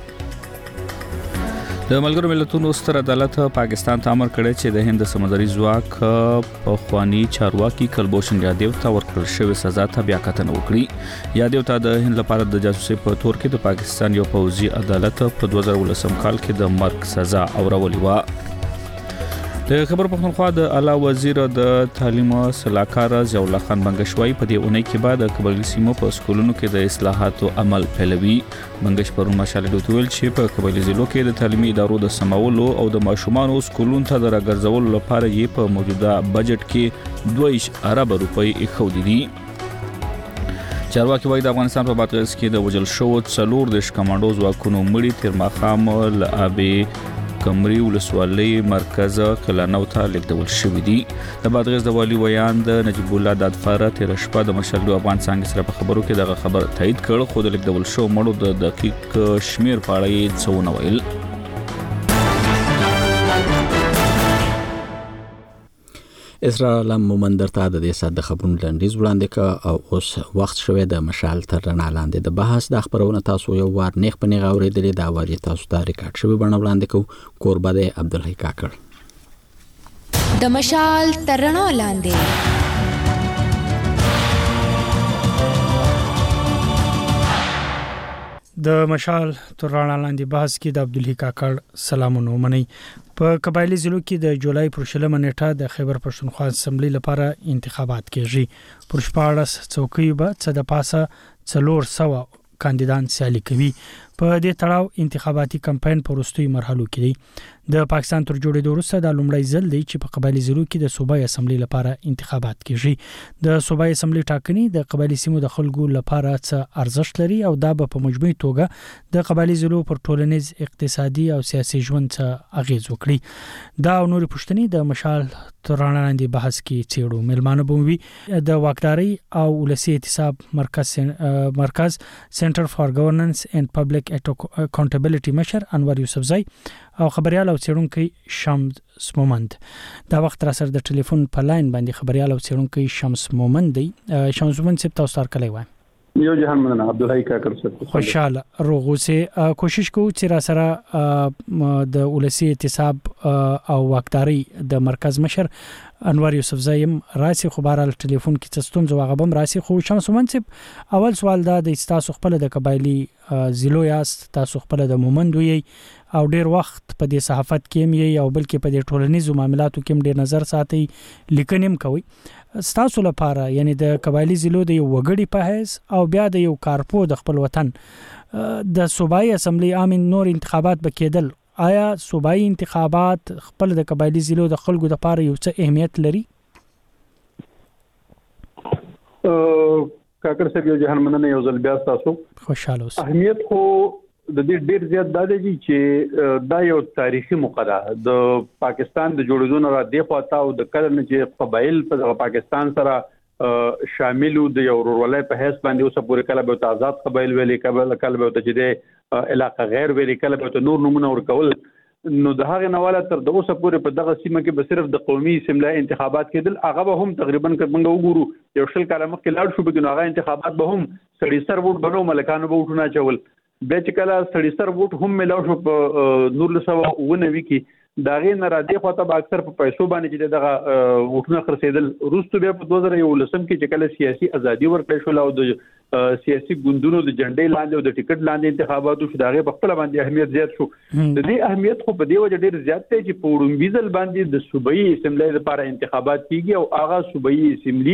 د ملګرو ملتونو ستر عدالت پاکستان ته امر کړی چې د هند سمندري ځواک په خواني چارواکي کلبوشن یادیو ته ورکړل شوې سزا ته بیا کتنه وکړي. یادیو ته د هند لپاره د جاسوسي په تور کې د پاکستان یو پوځي عدالت په 2019 کال کې د مرګ سزا اورولې و. د خبر پښتونخوا د اعلی وزیر د تعلیم صلاحکار ضیاء الله خان بنگشوای په دې اونۍ کې بعد قبایلی سیمو په سکولونو کې د اصلاحاتو عمل پیلوي. بنگش پرون مشال ډوټول چې په قبایلی ضلعو کې د تعلیمي ادارو د سمولو او د ماشومانو سکولونو ته د راګرځولو لپاره یې په موجوده بجټ کې 2 ارب روپۍ ایښودي دي. چارواکي وایي د افغانستان په بادغیس کې د وجل شو 4 کمانډو ځواکونو مړي تر ماښام له ابي کمري ولسوالۍ مرکز قلانو ته لیږدول شوي دي. د بادغیس د والي ویان د نجیب الله دادفاره تیر شپه د مشال افغان څنګه سره په خبرو کې دغه خبر تایید کړ خو د لیږدول شو مړو د دقیق شمیر په اړه یې څه ونه ویل. اسرائیل مومندر ته د دې ساده خبرونو لنډیز وړاندې کا او اوس وخت شوه د مشال تر رڼا لاندې د بحث د خبرونه تاسو یو وار نیغ په نیغ اوریدلې دا واری تاسو ته ریکارډ شوی بڼه وړاندې کو قربا د عبدالحی کاکړ د مشال تر رڼا لاندې. د مشال تر رڼا لاندې بحث کې د عبدالحی کاکړ سلامونه منئ. په قبایلی ضلعو کې د جولای پر 16 نیټه د خیبر پښتونخوا اسمبلی لپاره انتخابات کیږي. پر 14 څوکۍ به څه د پاسه 400 کاندیدان سیالي کوي. په دې تړاو انتخاباتي کمپاین په وروستۍ مرحلو کې دی. د پاکستان تر جوړېدو وروسته د لومړی ځل دی چې په قبایلی ضلعو کې د صوبایي اسمبلی لپاره انتخابات کیږي. د صوبایي اسمبلی ټاکنې د قبایلی سیمو د خلکو لپاره څه ارزښت لري او دا به په مجموعي توګه د قبایلی ضلعو پر ټولنیز اقتصادي او سیاسي ژوند څه اغیز وکړي. دا او نور پوښتنې د مشال تر رڼا لاندې بحث کې څېړو. ملمانه بوموي د واکداري او ولسي احتساب مرکز سنټر فار ګورننس اینڈ پبلک اکاونټیبিলিټي مشر انور یوسفزئی او خبريال او څېړونکو شمس مومند. دا وخت را سره د ټلیفون په لاین باندې خبريال او څېړونکو شمس مومند دی. شمس مومند صاحب تاسو سره کلی وای. یو جهان مننه عبدالحی کاکړ صاحب. خوشاله روغوسه کوشش کوو چې را سره د ولسی احتساب او واکداري د مرکز مشر انور یوسفزئی راسي خبرال ټلیفون کې تستون زو غبم راسي خو شمس منصب اول سوال دا د تاسو خپل د قبایلی ضلعو یاست تاسو خپل د مومند وی او ډیر وخت په دې صحافت کې یې او بلکې په دې ټولنیزو معاملاتو کې ډیر نظر ساتي لیکنیم کوي. تاسو لپاره یعنی د قبایلی ضلعو د یو وګړي په حیث او بیا د یو کارپو د خپل وطن د صوبایي اسمبلی امن نور انتخابات بکیدل آیا صوبایي انتخابات خپل د قبایلی ضلعو د خلکو لپاره یو څه اهمیت لري؟ کاکړ صاحب یو جهان مننه یو ځل بیا تاسو خوشاله اوسئ. اهمیت خو د دې ډیر زیات دا دی چې دا یو تاریخي موقع ده د پاکستان د جوړېدو نه را دی خواته او د کله نه چې قبایل په پاکستان سره شامل د یو ورولای په حساب باندې اوسه پورې کله به آزاد قبایل ویلې کله به چې د علاقه غیر ویلې کله به نور نمونه ورکول نو د هغه نواله تر د اوسه پورې په دغه سیمه کې به صرف د قومي اسمبلی انتخابات کېدل هغه به هم تقریبا کمنګ وګورو یو شل کاله مخکې لاړ شو بګنو هغه انتخابات به هم سړي سر ووټ بنو ملکانو به وټونه چول به چې کله سړي سر ووټ هم ملاو شو په 1990 کې داغه نه را دي خواته به اکثر په پیسو باندې چې دغه وټونه خرڅېدل وروسته بیا په 2019 کې چې کله سیاسي ازادي ورکړل شو او د سیاسي ګوندونو د جنډې لاندې او د ټیکټ لاندې انتخاباتو شو داغه په خپل باندې اهمیت زیات شو. د دې اهمیت خو په دې وجه ډیر زیات دی چې په وړاندې ځل باندې د صوبایي اسمبلی لپاره انتخابات کیږي او هغه صوبایي اسمبلی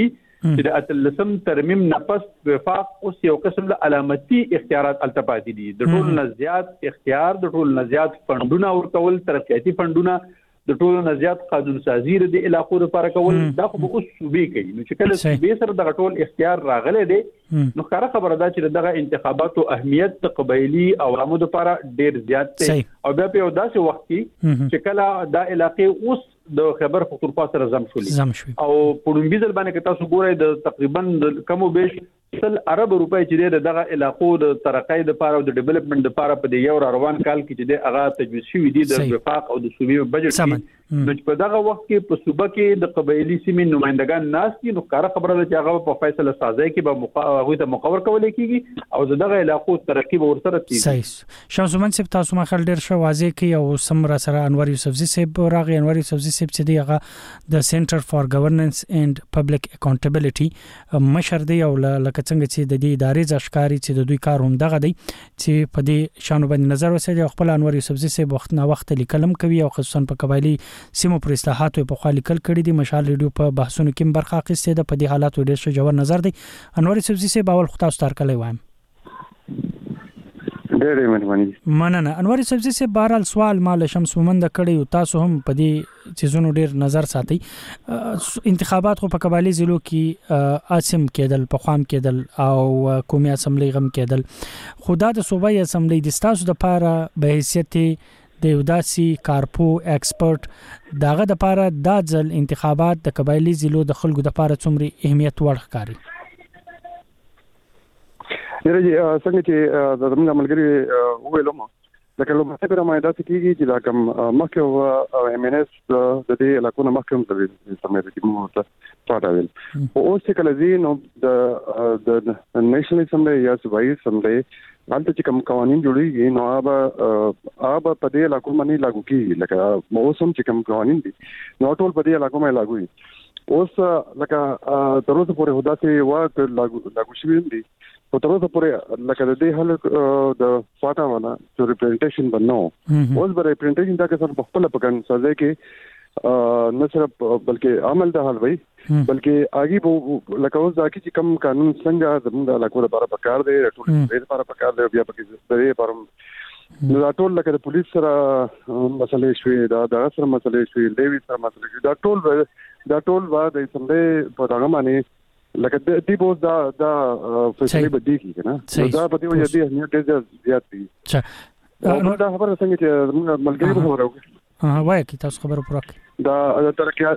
چې د اتلسم ترمیم نه پس وفاق اوس یو قسم د علامتي اختیارات التپاتې دي د ټول نه زیات اختیار د ټول نه زیات فندونه ورکول ترقیاتي فندونه د ټول نه زیات قانون سازي د علاقو لپاره کول دا خو اوس صوبې کوي نو چې کله صوبې سره د ټول اختیار راغلی دی نو ښکاره خبره ده چې دغه انتخاباتو اهمیت د قبایلي عوامو لپاره ډیر زیات دی او بیا په یو داسې وخت کې چې کله دا علاقې اوس د خبر پختونخوا سره زم شولې او په لومبي ځل باندې که تاسو ګورئ د تقریبا د کم او بیش 100 ارب روپۍ چې دغه علاقو د ترقۍ لپاره او د ډیولپمنٹ لپاره په یو روان کال کې چې هغه تجویز شوی دی د وفاق او د صوبې بجټ نو په دغه وخت کې په صوبه کې د قبایلي سیمې نمائندگان ناس دي نو کار خبره ده چې هغه په فیصله سازي کې به هغه ته مقرر کول کېږي او دغه علاقو ترقی به ورسره کېږي. صحیح شمس من صاحب تاسو ما خل ډیر شو واضح کې او سمرا سره انور یوسفزي صاحب راغی انور یوسفزي صاحب چې دی هغه د سنټر فار ګورننس اینڈ پبلک اکاونټیبিলিټي مشر دی او لکه څنګه چې د دې ادارې ځشکاري چې د دوی کار هم دغه دی چې په دې شانو باندې نظر وساتي خپل انور یوسفزي صاحب وخت نه وخت لیکلم کوي او خصوصا په قبایلی سیمو پر اصلاحاتو په خالي کل کړي دي مشال ریډیو په بحثونو کې برخه اخیسته ده په دې حالاتو ډېر ښه جوړ نظر دی انور یوسفزي صاحب اول خطا ستار کلی وایم ډېر مننه انور یوسفزي صاحب بهرال سوال مال شمس مومند کړي او تاسو هم په دې چیزونو ډېر نظر ساتي انتخابات خو په قبایلی ضلعو کې اسم کېدل په خام کېدل او قومي اسمبلی غم کېدل خدا د صوبایي اسمبلی د تاسو د لپاره به حیثیت د وداسي کارپو ایکسپرت داغه د لپاره د ځل انتخابات د قبایلی ضلعو د خلکو د لپاره څومره اهمیت وړ ښکاري یره څنګه چې د موږ ملګری ویلو ما لکه لو مته پر ما داسې کیږي چې دا کوم مخکې او ام ان اس د دې علاقو نه مخکې هم سمې د کومه پاتاویل او اوس چې کله زینو د نېشنل اسمبلی یا صوبایي اسمبلی حالت چې کوم قوانين جوړیږي نو هغه په دې علاقو باندې لاګو کیږي لکه موسم چې کوم قوانين دي نو ټول په دې علاقو باندې لاګو وي اوس لکه تر اوسه پورې هدا سي واک لاګو شوی دي په تر اوسه پورې لکه د دې حل د فاټا والا چې ریپرزنټیشن بنو اوس به ریپرزنټیشن دا که په خپل په کن سازه کې نه صرف بلکې عمل د حل وي بلکې اگې په لکه اوس دا چې کوم قانون څنګه زموږ د علاقو لپاره پکار دی ټول لپاره پکار دی بیا پکې د لپاره نو دا ټول لکه د پولیس سره مسلې شوې دا سره مسلې شوې دیوی سره مسلې شوې دا ټول و د سمې په دغه باندې لکه د بوز دا فیصله بدی کی کنه دا په دې وجه دي اهمیت ډېر زیات دي نو دا خبره څنګه چې ملګری به وراوي وای کی تاسو خبره پوره دا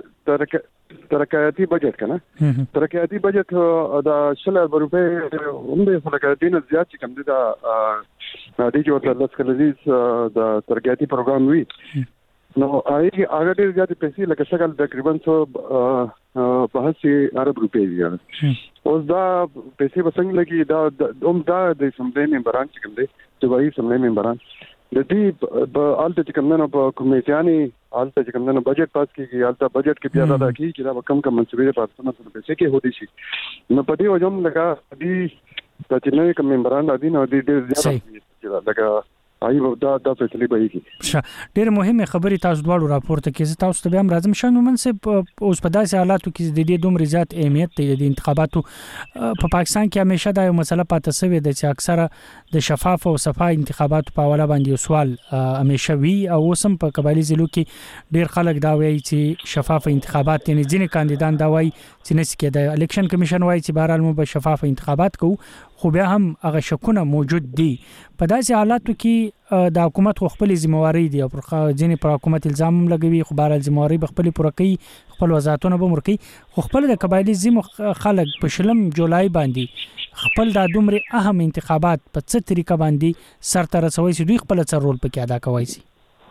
ترقیاتی بجټ کنه ترقیاتی بجټ دا 100 روپے هم د ترقیاتی نه زیات چې کوم دي دا د جو تر لس کلزیز د ترقیاتی پروګرام وی نو هغه ډېر زیات پیسې لکه څنګه تقریبا 182 ارب روپے دي اوس دا پیسې وسنګ لګي دا د سمبلې ممبران چې کوم دي صوبایي سمبلې ممبران د دې په آلته چې کوم نه په کمیټیاني آلته چې کوم نه بجټ پاس کیږي آلته بجټ کې بیا دا کیږي چې دا کم منصوبې په تاسو سره پیسې کې هودي شي نو په دې وجه هم لکه دې چې نوې کوم ممبران د دین او دې ډېر زیات لکه ایو دا فیصله به کیږي ډېر مهمه خبري تاسو دواړو راپورته کې تاسو ته هم راځم شنو منصب اوس په داسې حالاتو کې د دې دومره زیات اهمیت دی د انتخاباتو په پاکستان کې همیشه دا یو مسله پاتې شوې ده چې اکثره د شفاف او صفای انتخاباتو په حواله باندې سوال همیشه وی او اوسم په قبایلی ضلعو کې ډېر خلک دا وایي چې شفاف انتخابات یعنی ځینې کاندیدان دا وایي چې نس کې د الیکشن کمیشن وایي چې بهرحال مو به شفاف انتخابات کوو خو بیا هم هغه شکونه موجود دي په داسې حالاتو کې د حکومت خپل ذمہواری دي او ځینې پر حکومت الزام لګوي خو بهرحال ذمہواری به خپل پوره کوي خپل وزارتونه به مرکي خو خپل د قبایلی ذمہ خلک په شلم جولای باندې خپل د دومره اهم انتخابات په څه طریقه باندې سر ته رسوي چې دوی خپل څه رول پکې ادا کوي سي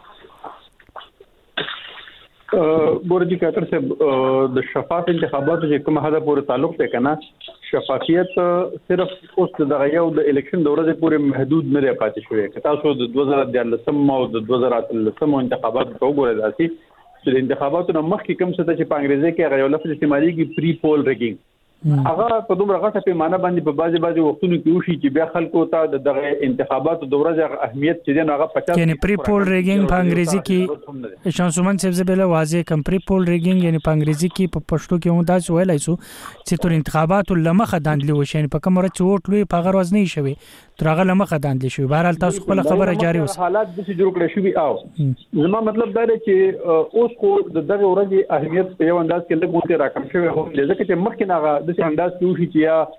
ګورجی کاتر صاحب د شفاف انتخاباتو چې کوم حدا پورې تعلق ته کنه شفافیت صرف اوس د یو د الیکشن د ورځې پورې محدود نه پاتې شوی که تاسو د 2013 او د 2013 انتخاباتو کو ګورئ داسي چې د انتخاباتو مخکې کوم څه چې په انګریزي کې غوړ لفظ استعمالي کې پری پول ریګینګ هغه په دومره غټه پیمانه باندې په بعضي وختونو کې وشي چې بیا خلکو ته د انتخاباتو د ورځې اهمیت چې دی هغه 50 یعنی پری پول ریګینګ په انګریزي کې شانسومن صاحب زبېله واضح کم پری پول ریګینګ یعنی په انګریزي کې په پښتو کې هم دا ویلای شو چې تر انتخاباتو لمخه داندلې وشي په کوم ورځ ووټ لوي په غیر وزنی شوی تر هغه لمخه داندلې شوی بهر حال تاسو خپل خبره جاری اوس حالات د څه جوړ کړی شوی او زما مطلب دا دی چې اوس خو دغه ورځې اهمیت په یو انداز کې لږ راکم شوی هم ځکه چې مخکې هغه د څه انداز کې وشي چې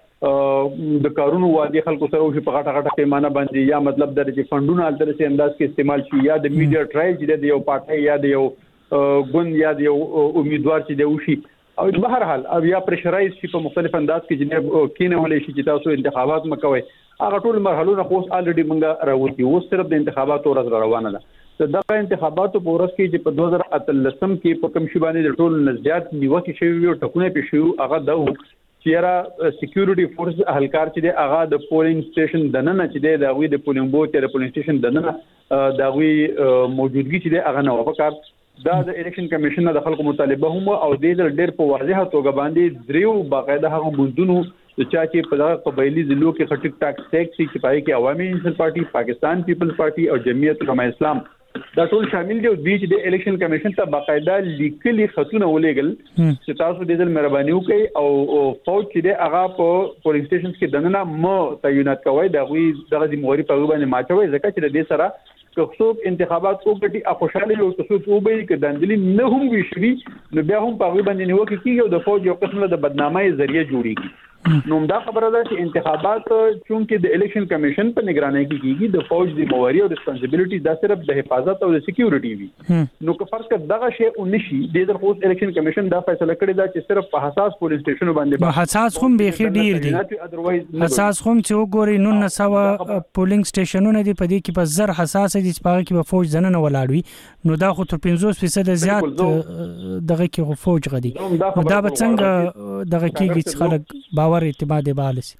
یا د کارونو وادي خلکو سره وشي په غټه پیمانه باندې یا مطلب دا چې فندونه الته څه انداز کې استعمال شي یا د میډیا ټرایل چې د یو پارټي یا د یو ګوند یا د یو امیدوار چې د وشي او په هر حال او یا پرشرایز شي په مختلف انداز کې چې کینه ولې شي چې تاسو انتخابات مکوئ هغه ټول مرحلو خو الریډي موږ راوتی اوس صرف د انتخاباتو ورځ روانه ده دغه انتخاباتو په ورځ کې چې په 2013 کې په کوم شی باندې د ټول نزدیات نیوکه شوی او ټکونه پې شو هغه د چیرې سکیورټي فورس اهلکار چې د هغه د پولینګ سټیشن د نن چې د غوي د پولینګ بوت یا د پولینګ سټیشن د نن د غوي موجودګي چې د هغه نو وکړ دا د الیکشن کمیشن د خلکو مطالبه هم او د ډېر په واضحه توګه باندې دریو باقاعده هغه ګوندونو چې چې په دغه قبایلی ضلعو کې خټک ټاکس ټیکس چې پای کې عوامي انصاف پارټي پاکستان پیپلز پارټي او جمعیت علماء اسلام دا ټول شامل دي او د الیکشن کمیشن ته باقاعده لیکلي خطونه ولېګل چې تاسو د دې مهرباني وکړئ او فوج چې د هغه په پولینګ سټیشنز کې دننه مو تعینات کوي دا غوي دغه ذمہواری په باندې ماچوي ځکه چې د دې سره که څوک انتخابات وکړي خوشاله یو څوک وبې کې دندلي نه هم وي شوي نو بیا هم په باندې نیوکه کیږي او د فوج یو قسم د بدنامۍ ذریعہ جوړیږي نو دا خبره ده چې انتخابات چونکه د الیکشن کمیشن په نگرانی کې کیږي د فوج د مواري او ریسپانسیبিলিټي دا صرف د حفاظت او د سکیورټي وي نو که فرض کړه دغه شی ونشي د خپل الیکشن کمیشن دا فیصله کړی دا چې صرف په حساس پولیس سټیشن باندې حساس هم به خیر ډیر دي حساس هم چې وګوري 900 پولینګ سټیشنونه دي په دې کې په زر حساس دي چې په کې به فوج زنه ولاړوي نو دا خو تر 50% زیات دغه کې فوج غدي دا به څنګه دغه کې چې خلک باور اعتماد بالا سي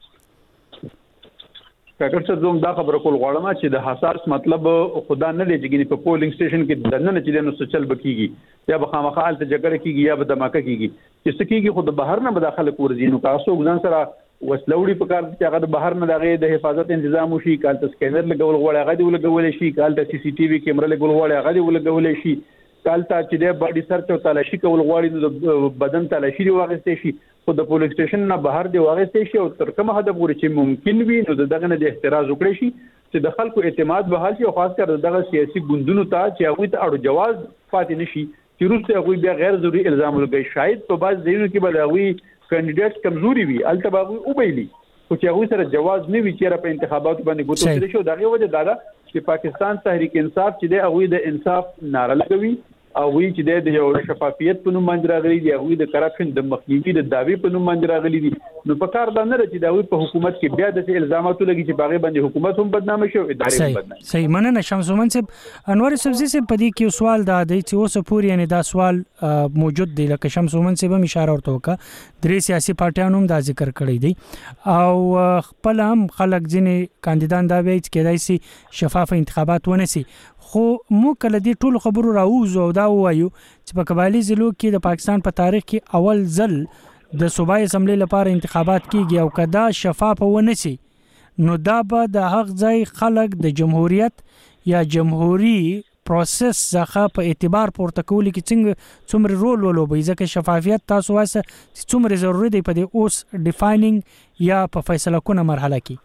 کاکر څه زوم دا خبره کول غواړم چې د حساس مطلب خدا نه دی چې په پولینګ سټیشن کې دنه چې نو چل بکیږي یا به خامخا حالت جګړه کیږي یا به دماکه کیږي چې سکیږي خو د بهر نه مداخله کورځي نو تاسو ګزان سره وسلوړي په کار چې هغه د بهر نه دغه د حفاظت تنظیم وشي کال ته سکینر لګول غواړي هغه دی ولګول شي کال ته سی سی ټي وي کیمرا لګول غواړي هغه دی ولګول شي کال ته چې د باډي سرچ او تلاشي کول غواړي نو بدن تلاشي دی واغستې شي خو د پولیس سټیشن نه بهر دی واغستې شي او تر کومه حد پورې چې ممکن وي نو دغه نه د احتراز وکړي شي چې د خلکو اعتماد بحال شي او خاص کر دغه سیاسي ګوندونو ته چې هغه ته اړو جواز پاتې نشي چې روسي هغه بیا غیر ضروري الزام لګي شاید په بعض ځایونو کې بلغوي کینډیډیټ کمزوري وي التباغي او بیلی خو چې هغه سره جواز نه وي چې په انتخاباتو باندې ګوتو کړی شو دغه وجه دا چې پاکستان تحریک انصاف چې د هغه د انصاف ناره لګوي او وی چې د یو شفافیت په نوم باندې راغلي دی هغه د کرپشن د مخنیوي د داوی په نوم باندې راغلي دي نو په کار باندې چې دا وی په حکومت کې بیا د الزاماتو لګي چې باغې باندې حکومت هم بدنامه شي او ادارې هم بدنامه صحیح مننه شمسومن صاحب انور سبزی صاحب په دې کې سوال دا دی چې اوس پوری یعنی دا سوال موجود دی لکه شمسومن صاحب هم اشاره ورته وکړه درې سیاسي پارټیانو هم دا ذکر کړی دی او خپل هم خلک ځینې کاندیدان دا وایي چې کېدای شي شفاف انتخابات ونسي خو مو کله دې ټول خبرو راوځو او دا وایو چې په قبایلی ضلعو کې د پاکستان په تاریخ کې اول ځل د صوبایي اسمبلی لپاره انتخابات کیږي او کدا شفاف ونسي نو دا به د حق ځای خلک د جمهوریت یا جمهوریت پروسس څخه په اعتبار پورته کول کې څومره رول ولوبي ځکه شفافیت تاسو واسه څومره ضروري دی په دې اوس ډیفاینینګ یا په فیصله کونه مرحله کې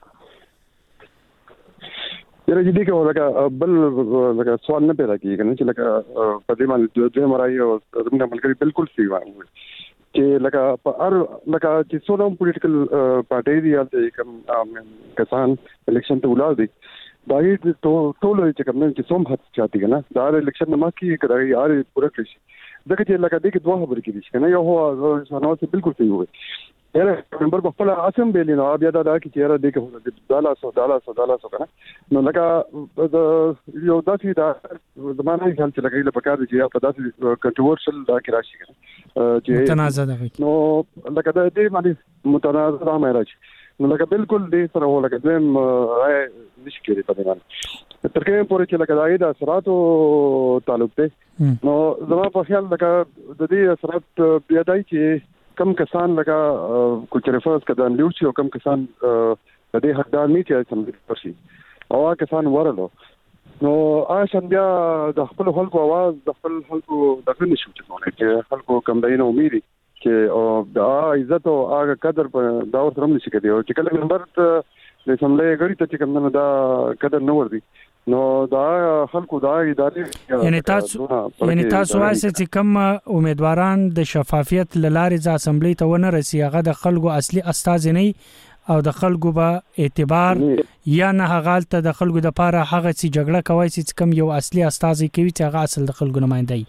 یره دې کې ولکه بل لکه سوال نه پیدا کیږي کنه چې لکه په دې باندې دوه مرای او زموږ ملګری بالکل سی وایي چې لکه په ار لکه چې څو نوم پولیټیکل پارټي دی یا کوم کسان الیکشن ته ولاړ دي دا یې ټول چې کوم چې څوم حد چاته کنه دا الیکشن نه ماکي کړی یار پوره کړی ځکه چې لکه دې کې دوه خبرې کېږي کنه یو هو نو چې بالکل صحیح وي یره نمبر په خپل اسم بیل نو بیا دا کې چیرې دې کې $100 کنه نو لکه یو داسې دا زمانه خیال چې لګیله په کار دی چې په داسې کنټروورشل دا کې راشي چې متنازع ده نو لکه دا دې باندې متنازع ما راشي نو لکه بالکل دې سره هو لکه دیم راي نشي کېږي په دې باندې تر کومه پورې چې لکه دا د اثراتو تعلق دی نو زما په خیال لکه د دې اثرات بیا دای چې کم کسان لکه کلچر فرض کدان لیوسی او کم کسان د دې حقدار نه چې سم شي او کسان ورلو نو آشان بیا د خپل خلکو आवाज د خپل خلکو دغه نشو چې خلکو کم دینه امید چې او د عزت او هغه قدر په دا ورته هم نشي کېدی او چې کله نمبر د سملې غړي ته چې کوم نه دا قدر نه وردی نو دا خلکو دا ادارې یعنی تاسو وایي چې کوم امیدواران د شفافیت لاره ځ اسمبلی ته ونه رسي هغه د خلکو اصلي استاد نه او د خلکو به اعتبار یا نه هغه د خلکو د پاره هغه چې جګړه کوي چې کوم یو اصلي استاد کوي چې هغه اصل د خلکو نمائندای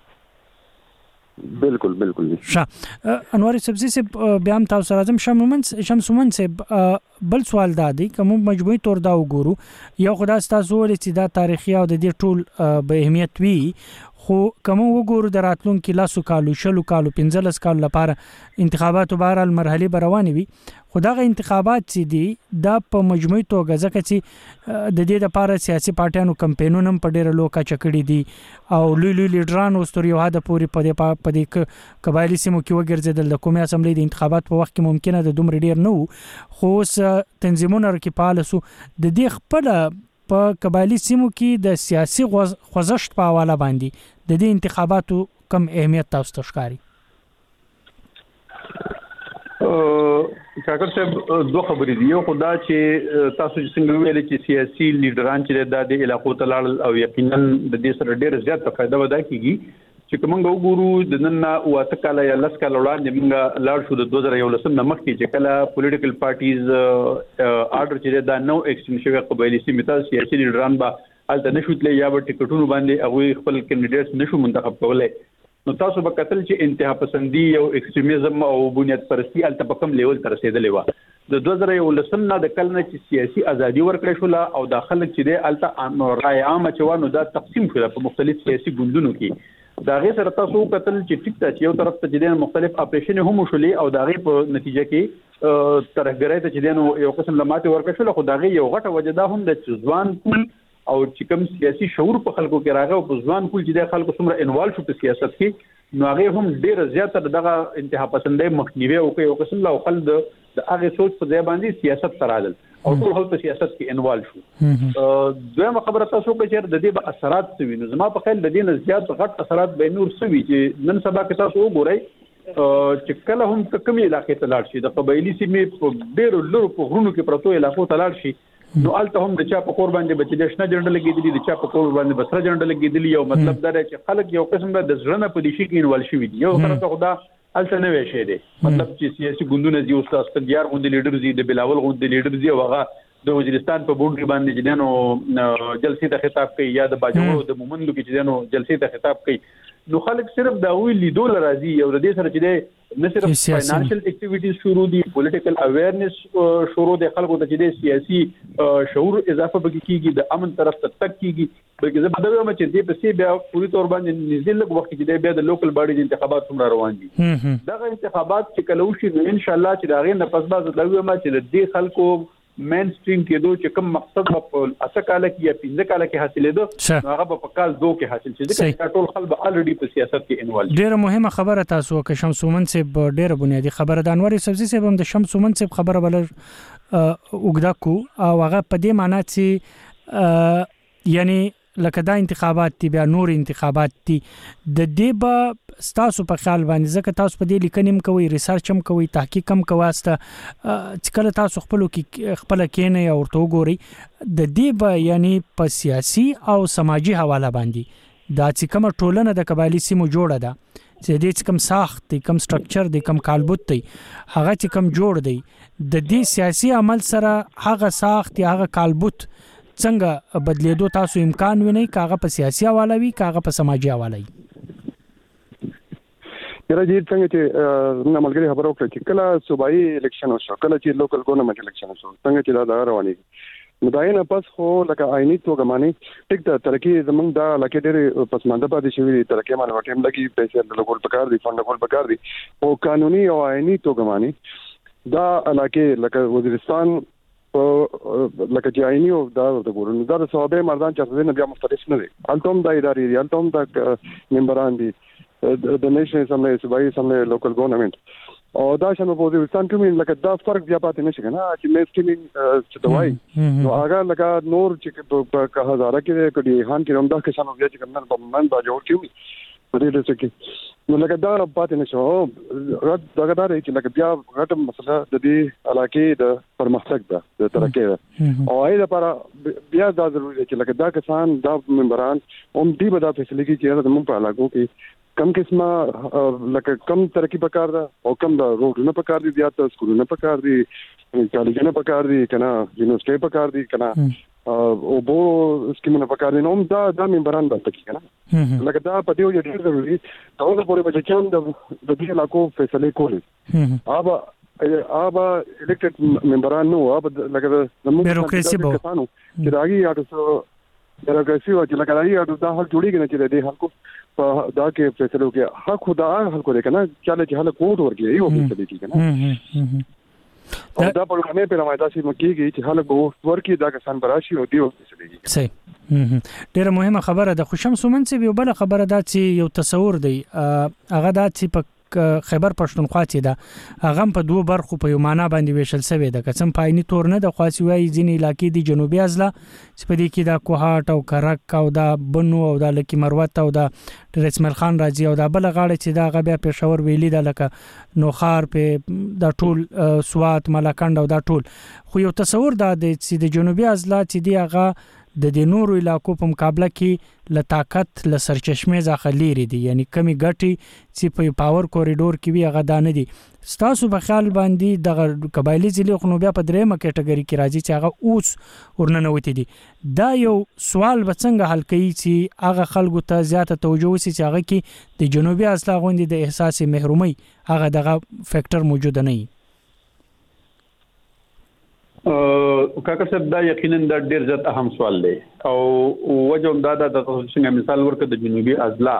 بالکل انوار سبزی سے بیان تاسو راځم شمسومن سے بل سوال دادی کوم مجموعي تور دا وګورو یو خدای تاسو ولې چې دا تاریخي او د دې ټول به اهمیت وی خو کوم وګورو دراتلونکو لاسو کالو شلو کالو 15 کال لپاره انتخابات بهر المرحله برواني وي خدغه انتخابات چې دي دا په مجموعي توګه ځکه چې د دې لپاره سیاسي پارټیانو کمپاینونه په ډیره لوکا چکړې دي او لوی لیډرانو ستوري هدا پوری په دې قبایلی سیمو کې وګرځیدل د قومي اسمبلی د انتخابات په وخت کې ممکنه د دومره ډیر نه خو تنظیمونه کې پالسو د دې خپل په قبایلی سیمو کې د سیاسي خوځښت په حواله باندې د دې انتخاباتو کم اهمیت تاسو ته ښکاري کاکر صاحب دوه خبرې دي یو خدا چې تاسو څنګه ویل چې سیاسي لیډران چې د علاقو تلال او یقینا د دې سره ډېر زیات فائدہ ودا کیږي چې کومه وګورو د نن واته کال یا لس کال وړاندې موږ لاړ شو د 2011 نه مخکې چې کله پولیټیکل پارټیز آرډر چې دا نو ایکسټنډ شوی قبایلی سیمه سیاسي لیډران به الته نشوتلې یا به ټیکټونو باندې هغه خپل کینډیډیټس نشو منتخب کولای نو تاسو به قتل چې انتها پسندي او ایکستریمیزم او بنیاد پرستی الته په کم لیول تر رسیدلې و د 2011 نه د کلنه چې سیاسي ازادي ورکړې شو او داخله چې د الته رائے عامه چوانو دا تقسیم شو په مختلف سیاسي ګوندونو کې دا غي سره تاسو قتل چې ټیک ته یو طرف ته چې مختلف اپریشن هم شولې او دا غي په نتیجه کې ترګرای ته چې یو قسم لماته ورکړ شو خو دا غي یو غټه وجدا هم د ځوان کول او چې کوم سیاسي شعور په خلکو کې راغی او په ځوان کول چې د خلکو څومره انوالو شو په سیاست کې نو هغه هم ډیر زیاته دغه انتها پسندۍ مخنیوي او یو قسم لا خل د هغه سوچ په ځای باندې سیاست ترادل او ټول هغه په سیاست کې انوالو شو دویمه خبره تاسو کې چې د دې به اثرات څه ویني زما په خیال د دې نه زیات غټ اثرات به نور څه وي چې نن سبا کې تاسو وګورئ چې کله هم کومې علاقې ته لاړ شي د قبایلی سیمې په ډیرو لرو په غرونو کې پروتو علاقو ته لاړ شي نو الته هم د چا په کور باندې بچی د شنه جنډه لګیدلی د چا په کور باندې بسره جنډه لګیدلی یو مطلب دا چې خلک یو قسم د ځړنه په دشي کې انوال شي یو طرف خدا الته نه وی شي دي مطلب چې سیاسي ګوندونه دي استاد استدیار غوندي لیډر دي د بلاول غوندي لیډر دي او هغه د وزیرستان په بونډري باندې جنانو جلسې ته خطاب کوي یا د باجوړو د مومندو کې جنانو جلسې ته خطاب کوي نو خلک صرف دا وی لیدول راځي او د دې سره چې نه صرف فاینانشل اکټیویټیز شروع دي پولیټیکل اویرنس شروع دي خلکو ته چې سیاسي شعور اضافه بکیږي د امن طرف ته تک کیږي بلکې زه بدوي چې دې په سی بیا پوری تور باندې نږدې لږ وخت کې بیا د لوکل باډي انتخابات هم روان دي دغه انتخابات چې کله وشي ان شاء الله چې دا غي نه پس باز د لوي ما چې د دې خلکو مین سټریم کېدو چې کوم مقصد په اسکاله کې یا 15 کاله کې حاصلېدو هغه په کال 2 کې حاصل شي ځکه ټول خلک الریډي په سیاست کې انوالو ډیره مهمه خبره تاسو که شمسومن صاحب ډیره بنیادی خبره د انور سبزی صاحب هم د شمسومن صاحب خبره بل وګدا کو او هغه په دې معنی چې یعنی لکه دا انتخابات دي بیا نور انتخابات دي د دې به تاسو په خیال باندې ځکه تاسو په دې لیکنیم کوي ریسرچ هم کوي تحقیق هم کواسته چې کله تاسو خپل کېنه یا ورته وګوري د دې به یعنی په سیاسي او سماجی حواله باندې دا چې کوم ټولنه د قبایلی سیمو جوړه ده چې دې کوم ساخت دي کوم سټرکچر دي کوم کالبوت دي هغه چې کوم جوړ دی د دې سیاسي عمل سره هغه ساخت یا هغه کالبوت څنګه بدلیدو تاسو امکان ویني کاغه په سیاسي حواله وي کاغه په سماجی حواله وي یره دې څنګه چې نملګری خبرو کړ چې کله صوبایي الیکشن وشو کله چې لوکل ګورنمنت الیکشن وشو څنګه چې دا رواني نو دا نه پس خو لکه آئینی توګه معنی ټیک ته ترقی زمونږ دا لکه ډېر پسمانده پاتې شوی ترقی باندې ټیم لګي پیسې د لوکل پکار دي فند کول پکار دي او قانوني او آئینی توګه معنی دا علاقه لکه وزیرستان لکه چې آئینی او دا د ګورنو دا صوبې مردان چې نه بیا مختلف نه دي التم د اداري دي التم د ممبران دي د نېشنل اسمبلی صوبایي اسمبلی لوکل ګورنمنت او دا شنو په وزیرستان کې لکه دا فرق بیا پاتې نشي کنه چې میسټینګ څه دوای نو هغه لکه نور چې په هزاره کې کډي خان کې هم دا کې شنو بیا چې کوم په من با جوړ کیږي په دې ډول کې نو لکه دا پاتې نشو غټ دغه دا چې لکه بیا غټ مسله د دې علاقې د پرمختګ ده د ترقۍ ده او هغه لپاره بیا دا ضروري ده چې لکه دا کسان دا ممبران هم دې به دا فیصله کوي چې د موږ په علاقو کې کم قسمه لکه کم ترقی پکار ده او کم د روډونه پکار دي زیات سکولونه پکار دي کالجونه پکار دي کنه یونیورسيټي پکار دي کنه او بو سکیمونه پکار دي نو دا ممبران به پکې کنه لکه دا په دې یو ډېر ضروري دا اوس پورې به چې د دې علاقو فیصله کولې ابا الیکټډ ممبران نو لکه د بیروکراسي به کسانو چې راغي یا تاسو بیروکراسي او چې لکه راغي دا حل جوړیږي نه چې د خلکو په دا کې فیصله وکړي حق خدا خلکو لري کنه چې هله کوټ ورګي یو فیصله کوي کنه دا په کومه په لمایدا سي مکیږي چې هله ورکی دا کسان براشي او دی فیصله کوي صحیح ډیره مهمه خبره ده. خو شمس منصب یو بل خبره ده چې یو تصور دی هغه دا چې په خیبر پښتونخوا چې دا هغه په دوه برخو په یو معنا باندې ویشل شوی ده قسم پایني تور نه د خاصي وای ځینې علاقې دی جنوبي ازله چې په دې کې دا کوهات او کرک او دا بنو او دا لکی مروت او دا رسمل خان راځي او دا بل غاړه چې دا غبیا پېښور ویلي ده لکه نوخار په دا ټول سوات ملکند او دا ټول خو یو تصور دا چې د جنوبي ازله چې دی هغه د نورو علاقو په مقابله کې ل طاقت ل سرچشمه ځخه لري دي یعنی کمی ګټي چې په پاور کوریډور کې وی هغه دانه دي ستاسو په خیال باندې د قبایلی ضلع خو بیا په درېمه کټګوري کې راځي چې هغه اوس ورننوتی دي دا یو سوال به څنګه حل کوي چې هغه خلکو ته زیاته توجه وسی چې هغه کې د جنوبي اصلا غوندي د احساس محرومي هغه دغه فیکٹر موجود نه وي. کاکا صاحب دا یقینا دا ډیر زیات اهم سوال دی او وجه دا د څنګه مثال ورکړه د جنوبي اضلاع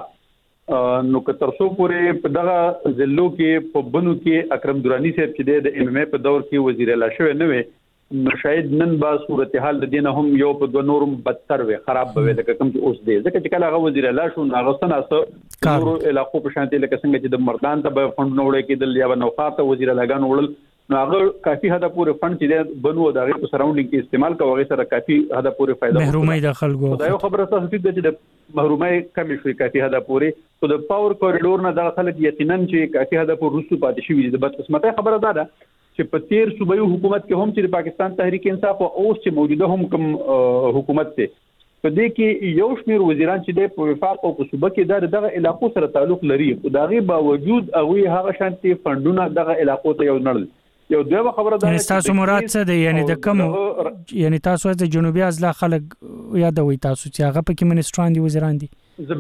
نو که تر څو پورې په دغه ضلعو کې په بنو کې اکرم درانی صاحب چې د ام ام ا په دور کې وزیر اعلی شوی نه وي نو شاید نن با صورتحال د دینه هم یو په دوه نورم بدتر وي خراب به لکه کوم چې اوس دی ځکه چې کله هغه وزیر اعلی شو هغه څنګه نورو علاقو په شانتي لکه څنګه چې د مردان ته به فند نوړې کېدل یا نوخار ته وزیر اعلیګان وړل نو هغه کافي حدا پورې فند چې بنو د هغه په سراوندینګ کې استعمال کوي سره کافي حدا پورې فائدہ محرومي د خلکو دا یو خبره تاسو ته چې د محرومي کمی شوي کافي حدا پورې خو د پاور کوریډور نه د خلک یقینا چې کافي حدا پورې رسو پاتې شوی د بدقسمتۍ خبره ده چې په تیر صوبایي حکومت کې هم چې پاکستان تحریک انصاف او اوس چې موجوده هم کوم حکومت ته په دې کې یو شمیر وزیران چې د وفاق او صوبه کې دغه علاقو سره تعلق لري خو دغه باوجود هغه هغه شانتي فندونه دغه علاقو ته یو نړل یو دوه خبره ده یعنی تاسو مراد څه دی یعنی د کوم یعنی تاسو د جنوبي اضلاع خلک یادوي تاسو چې هغه پکې منسټران دي وزیران دي زه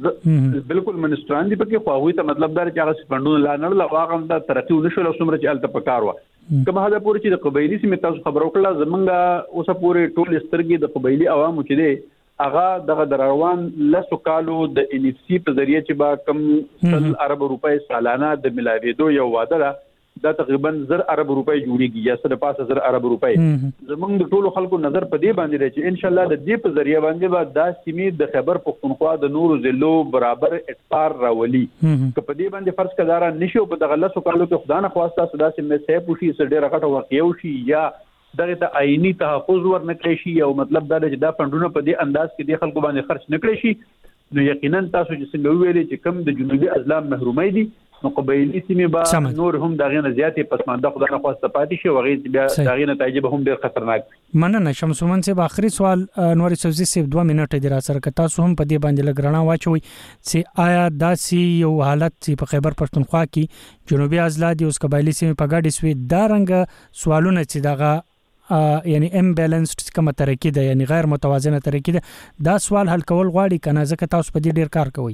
بالکل منسټران دي پکې خو هغه ته مطلب دا چې هغه فندونه لا نړل هغه د ترقی ونشول او څومره چې الته پکار و کومه هدا پورې چې د قبایلی سیمه تاسو خبر وکړه زمونږه اوسه پورې ټول سترګې د قبایلی عوامو چې دی هغه دغه دروان لسو کالو د ان اف سی په ذریعہ چې با کم 100 ارب روپۍ سالانه د ملاویدو یو وعده ده دا تقریبا 100 ارب روپۍ جوړیږي یا سره پاسه 100 ارب روپۍ زمونږ د ټولو خلکو نظر په دې باندې دی چې ان شاء الله د دې په ذریعہ باندې به دا سیمې د خیبر پختونخوا د نورو ضلعو برابر اعتبار راولي که په دې باندې فرض کدارا نشو په دغه لسو کالو کې خدای نه خواسته سدا سیمه سه پوشي سره ډیره غټه واقعو شي یا دغه ته آئینی تحفظ ورنکړي شي او مطلب دا چې دا فندونه په دې انداز کې د خلکو باندې خرج نکړي شي نو یقینا تاسو چې څنګه ویلي چې کم د جنوبي اضلاع محرومي دي نو قبایلی سیمې به نور هم دغه نه زیاتې پسمانده خدای نه خواسته پاتې شي وغیر بیا دغه نتایج به هم ډیر خطرناک مننه شمس منصب اخري سوال نور سبزي سیب 2 منټه دی را سره که تاسو هم په دې باندې لګرنا واچوي چې آیا داسي یو حالت چې په خیبر پښتونخوا کې جنوبي اضلاع دي اوس قبایلی سیمې په ګاډي سوي دا رنګ سوالونه چې دغه یعنی امبیلنسډ کومه ترقی ده یعنی غیر متوازنه ترقی ده دا سوال حل کول غواړي کنه ځکه تاسو په دې ډیر کار کوئ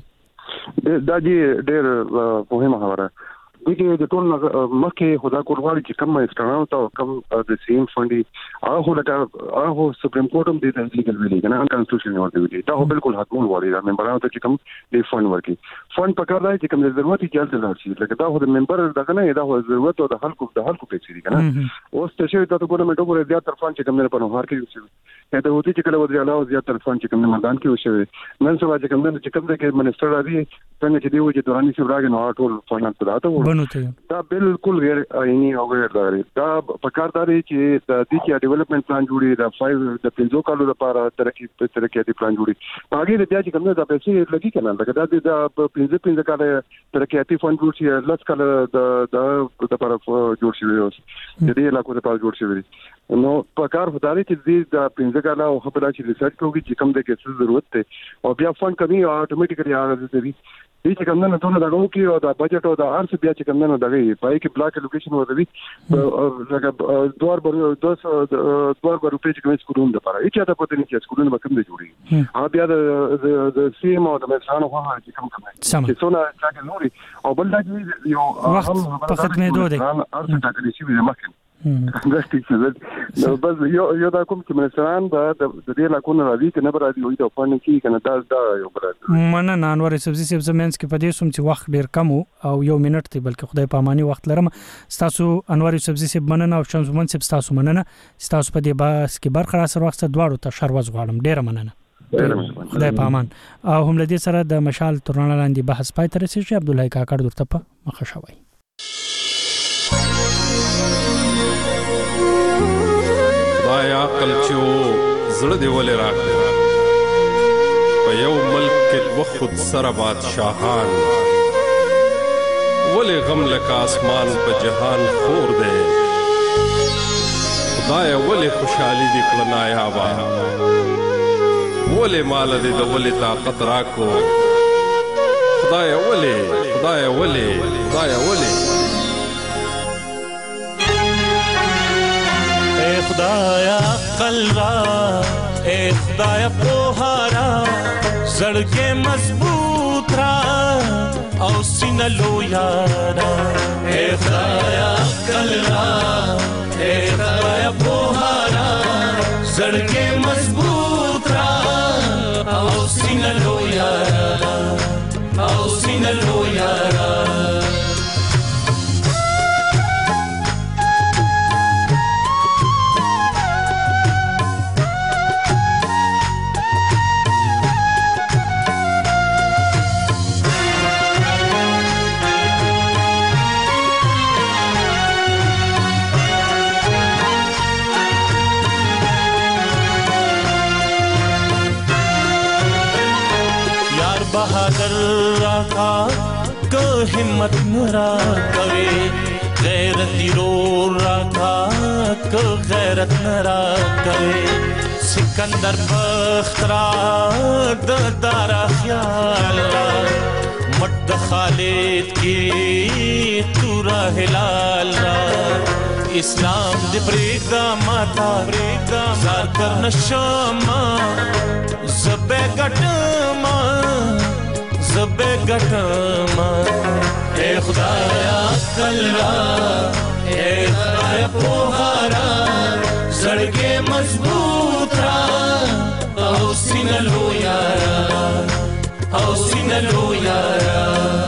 دا دي ډېر مهمه خبره دغه د ټول مخکې خدا کولوالي چې کوم استرانو ته کوم د سیم فندي هغه سپریم کورټ هم د لیګل ویلي کنه ان کانستیټیوشن ورته دا بالکل حتمول وړي دا ممبرانو ته چې کوم د فند ورکي فند پکار دی چې کوم ضرورت یې چلته لارشي لکه دا خو د ممبر دغه نه دا ضرورت او د خلکو پیسې دي کنه اوس ته شوی تاسو ګورنمنت وګورئ زیات طرفان چې کوم نه په نوهار کې وشي دا وتی چې کله وځي علاوه زیات طرفان چې کوم نه مردان کې وشي نن سبا چې کوم نه چې کوم د منسټر راځي څنګه چې دی و چې دوراني سی راغی نو ټول فند ته راته بنو ته دا بالکل غیر آئینی او غیر داري دا پکارداري چې د دې کې ډیولپمنٹ پلان جوړي د 5 د 5 کالو لپاره ترقیاتي پلان جوړي هغه د بیا چې کومه د پیسې لګي کنه لکه د 15 کال ترقیاتي فند جوړ شي لږ کال د لپاره جوړ شي د دې علاقو لپاره جوړ شي نو پکار وداري چې د 15 کال او خبره چې ریسرچ کوي چې کوم د کې څه ضرورت ده او بیا فند کمی اتوماتیکلی راځي دې چې کوم نه ټول دغه کې او د بجټ او د ارس بیا چې کوم نه دغه پای کې بلاک لوکیشن ورته لکه دوار روپے چې کوم سکولون د لپاره چې دا پته نه چې سکولون به کوم دی جوړي ها بیا د سیم او د مثانو خو چې کوم چې څونه څنګه نوري او بل دا یو هم په خدمت دوه دي ارس ټاکلي شي د مخکې بس یو دا کوم چې منسران به د دې لاکونه راځي کنه به راځي وي دا فند کې کنه دا یو بل مننه انور سبزي سب زمینس کې پدې سوم چې وخت ډیر کم او یو منټ دی بلکې خدای په اماني وخت لرم تاسو انور سبزي سب مننه او شمس منصب تاسو مننه تاسو په دې باس کې برخه را سره وخت دواړو ته شروز غواړم ډیر مننه خدای په امان او هم لدې سره د مشال ترانه لاندې بحث پای ته رسیدي عبد الله کاکړ درته په مخه شوی خدای عقل چې زړه دی ولې راکړه په یو ملک کې وخت سره بادشاهان ولې غم لکه اسمان په جهان خور دی خدای ولې خوشحالي دې کړه نایابه ولې مال دې د ولې طاقت راکو خدای ولې خدایا عقل را اے خدایا پوهارا زړګې مضبوط را او سینه لویارا اے خدایا عقل را اے خدایا پوهارا زړګې مضبوط را او سینه لویارا बहादुर राखा को हिम्मत नरा करे गैरती रो राखा को गैरत नरा करे सिकंदर बख्तरा दारा ख्याल मट खालिद की तूरा हिलाल इस्लाम दे प्रेदा माता जार कर नशमा ज़बे गटमा ए खुदाया कलरा ए खुदाया पोहारा सड़के मजबूत रा औ सिनलो यारा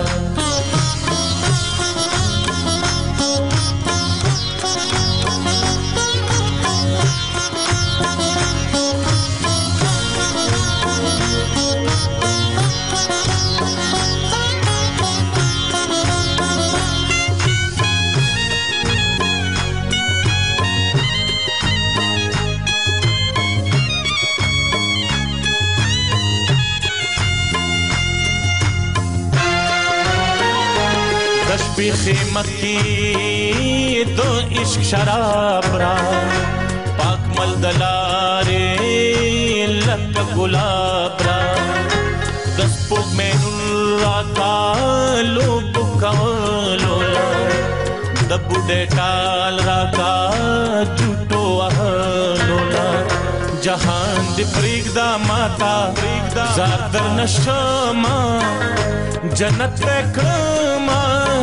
खिमत की दो इश्क शराब रा पाक मलदलारे लक गुलाब रा दस्पुक में नुरा का लोग कालोला दबुडे टाल रा का झूठो अहलोला जहान दी फ्रीगदा माता ज़ादर नशमा जन्नत वेक्रमा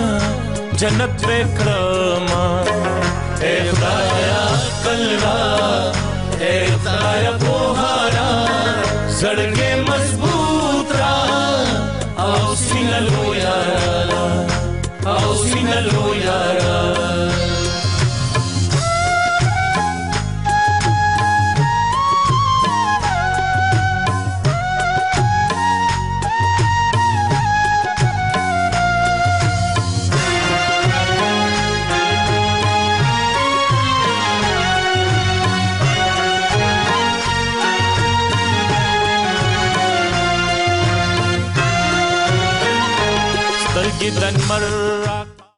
ए खुदाया कलरा ए खुदाया पोहारा जड़के